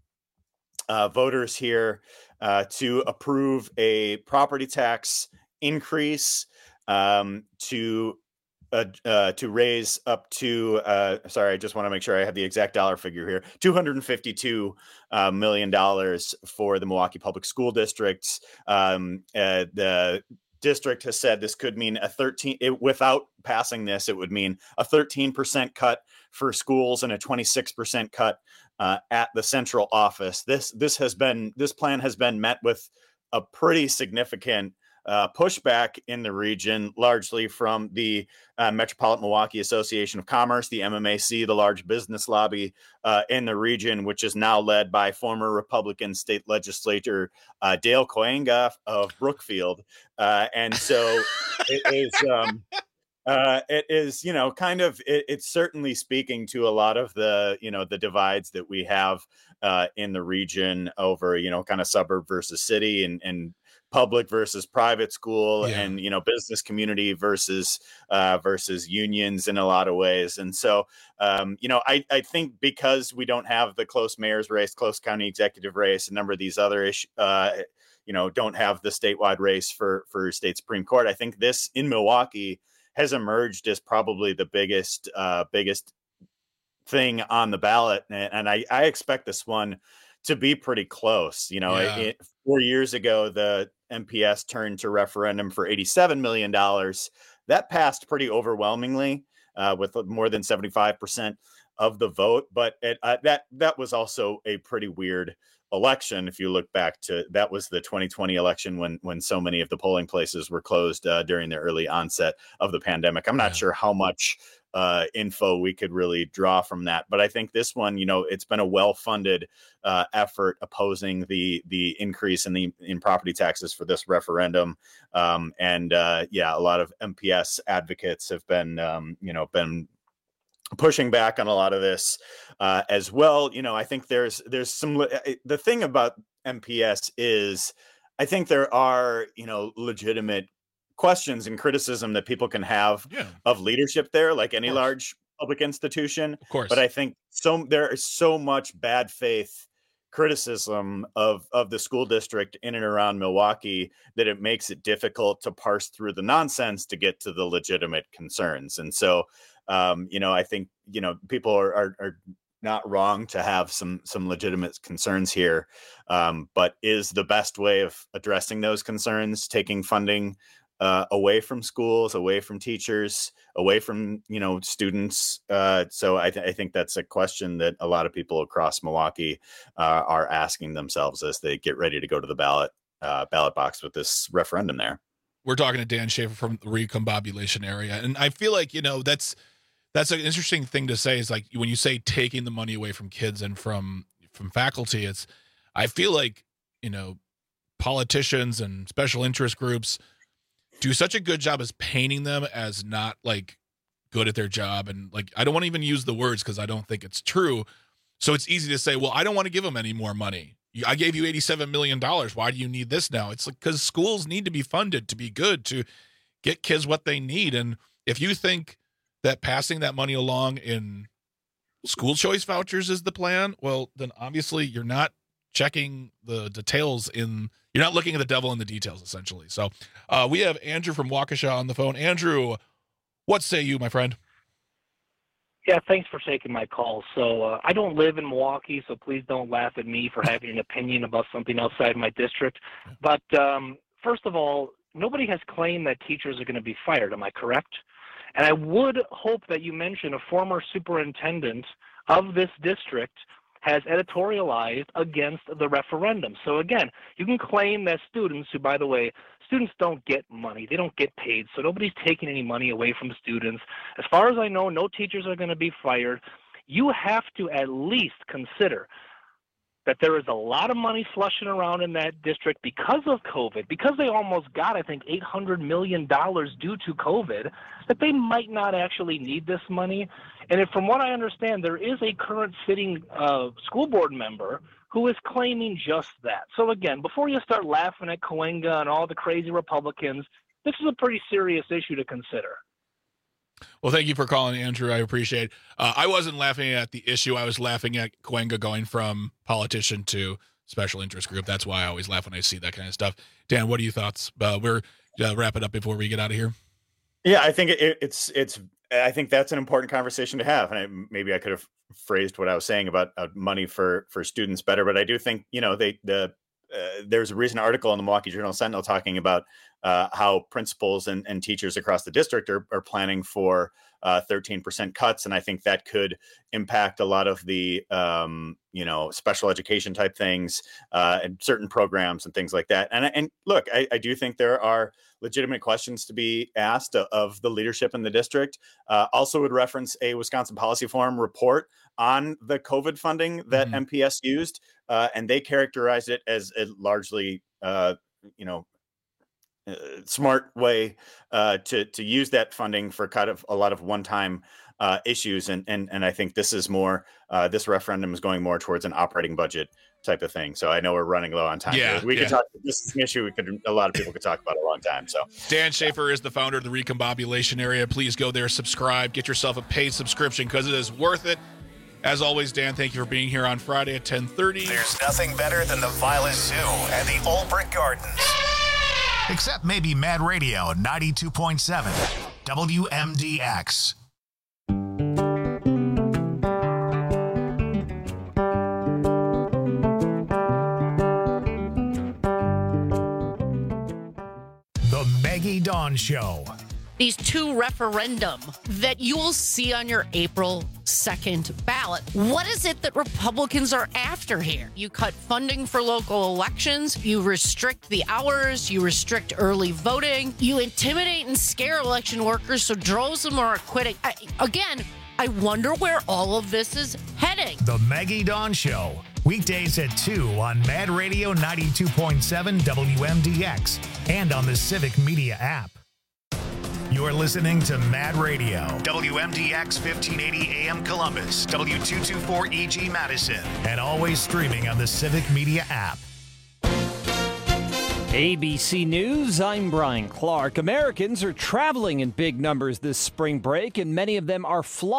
uh, voters here uh, to approve a property tax increase um, to uh, uh, to raise up to uh, sorry, I just want to make sure I have the exact dollar figure here: two hundred fifty-two uh, million dollars for the Milwaukee Public School Districts. Um, uh, the district has said this could mean a thirteen it, without passing this, it would mean a thirteen percent cut for schools and a twenty-six percent cut uh, at the central office. This this has been this plan has been met with a pretty significant uh, pushback in the region, largely from the uh, Metropolitan Milwaukee Association of Commerce, the M M A C, the large business lobby uh, in the region, which is now led by former Republican state legislator uh, Dale Koenga of Brookfield. Uh, and so it is, um, uh, it is, you know, kind of, it, it's certainly speaking to a lot of the, you know, the divides that we have uh, in the region over, you know, kind of suburb versus city and, and public versus private school yeah. and, you know, business community versus uh, versus unions in a lot of ways. And so, um, you know, I, I think because we don't have the close mayor's race, close county executive race, a number of these other issues, uh, you know, don't have the statewide race for, for state Supreme Court. I think this in Milwaukee has emerged as probably the biggest, uh, biggest thing on the ballot. And, and I, I expect this one to be pretty close. You know, yeah. it, it, four years ago, the M P S turned to referendum for eighty-seven million dollars. That passed pretty overwhelmingly uh, with more than seventy-five percent of the vote. But it, uh, that that was also a pretty weird election. If you look back to that was the twenty twenty election when when so many of the polling places were closed uh, during the early onset of the pandemic. I'm not yeah. sure how much uh, info we could really draw from that, but I think this one, you know, it's been a well-funded uh, effort opposing the the increase in the in property taxes for this referendum, um, and uh, yeah, a lot of M P S advocates have been um, you know been pushing back on a lot of this uh, as well. You know, I think there's there's some the thing about M P S is I think there are, you know, legitimate questions and criticism that people can have yeah. of leadership there, like any large public institution. Of course. But I think so there is so much bad faith criticism of of the school district in and around Milwaukee that it makes it difficult to parse through the nonsense to get to the legitimate concerns. And so Um, you know, I think, you know, people are, are, are not wrong to have some some legitimate concerns here. Um, but is the best way of addressing those concerns taking funding uh, away from schools, away from teachers, away from, you know, students? Uh, so I, th- I think that's a question that a lot of people across Milwaukee uh, are asking themselves as they get ready to go to the ballot uh, ballot box with this referendum there. We're talking to Dan Schaefer from the recombobulation area. And I feel like, you know, that's, That's an interesting thing to say is like when you say taking the money away from kids and from from faculty, it's I feel like, you know, politicians and special interest groups do such a good job as painting them as not like good at their job. And like I don't want to even use the words because I don't think it's true. So it's easy to say, well, I don't want to give them any more money. I gave you eighty-seven million dollars. Why do you need this now? It's like because schools need to be funded to be good, to get kids what they need. And if you think that passing that money along in school choice vouchers is the plan, well, then obviously you're not checking the details in, you're not looking at the devil in the details, essentially. So uh, we have Andrew from Waukesha on the phone. Andrew, what say you, my friend? Yeah, thanks for taking my call. So uh, I don't live in Milwaukee, so please don't laugh at me for having an opinion about something outside my district. But um, first of all, nobody has claimed that teachers are going to be fired. Am I correct? And I would hope that you mention a former superintendent of this district has editorialized against the referendum. So again, you can claim that students who, by the way, students don't get money. They don't get paid. So nobody's taking any money away from students. As far as I know, no teachers are going to be fired. You have to at least consider that there is a lot of money slushing around in that district because of COVID, because they almost got, I think, eight hundred million dollars due to COVID, that they might not actually need this money. And if, from what I understand, there is a current sitting uh, school board member who is claiming just that. So again, before you start laughing at Cahuenga and all the crazy Republicans, this is a pretty serious issue to consider. Well, thank you for calling, Andrew. I appreciate it. Uh, I wasn't laughing at the issue. I was laughing at Cahuenga going from politician to special interest group. That's why I always laugh when I see that kind of stuff. Dan, what are your thoughts? Uh, we're uh, wrap it up before we get out of here. Yeah, I think it, it's it's. I think that's an important conversation to have. And I, maybe I could have phrased what I was saying about uh, money for for students better. But I do think, you know, they the uh, there's a recent article in the Milwaukee Journal Sentinel talking about uh, how principals and, and teachers across the district are, are planning for uh, thirteen percent cuts. And I think that could impact a lot of the, um, you know, special education type things uh, and certain programs and things like that. And, and look, I, I do think there are legitimate questions to be asked of the leadership in the district. Uh, also would reference a Wisconsin Policy Forum report on the COVID funding that mm-hmm. M P S used. Uh, and they characterized it as a largely, uh, you know, uh, smart way uh, to to use that funding for kind of a lot of one-time uh, issues. And and and I think this is more, uh, this referendum is going more towards an operating budget type of thing. So I know we're running low on time. Yeah, we yeah. could talk. This is an issue we could a lot of people could talk about a long time. So Dan Schaefer is the founder of the Recombobulation Area. Please go there, subscribe, get yourself a paid subscription because it is worth it. As always, Dan, thank you for being here on Friday at ten thirty. There's nothing better than the Violet Zoo and the Old Brick Gardens. Except maybe Mad Radio ninety-two point seven W M D X. The Maggie Dawn Show. these two referendum that you will see on your April second ballot. What is it that Republicans are after here? You cut funding for local elections, you restrict the hours, you restrict early voting, you intimidate and scare election workers so droves of them are quitting. I, again, I wonder where all of this is heading. The Maggie Dawn Show, weekdays at two on Mad Radio ninety-two point seven W M D X and on the Civic Media app. You're listening to Mad Radio, W M D X fifteen eighty A M Columbus, W two twenty-four E G Madison, and always streaming on the Civic Media app. A B C News, I'm Brian Clark. Americans are traveling in big numbers this spring break, and many of them are flying.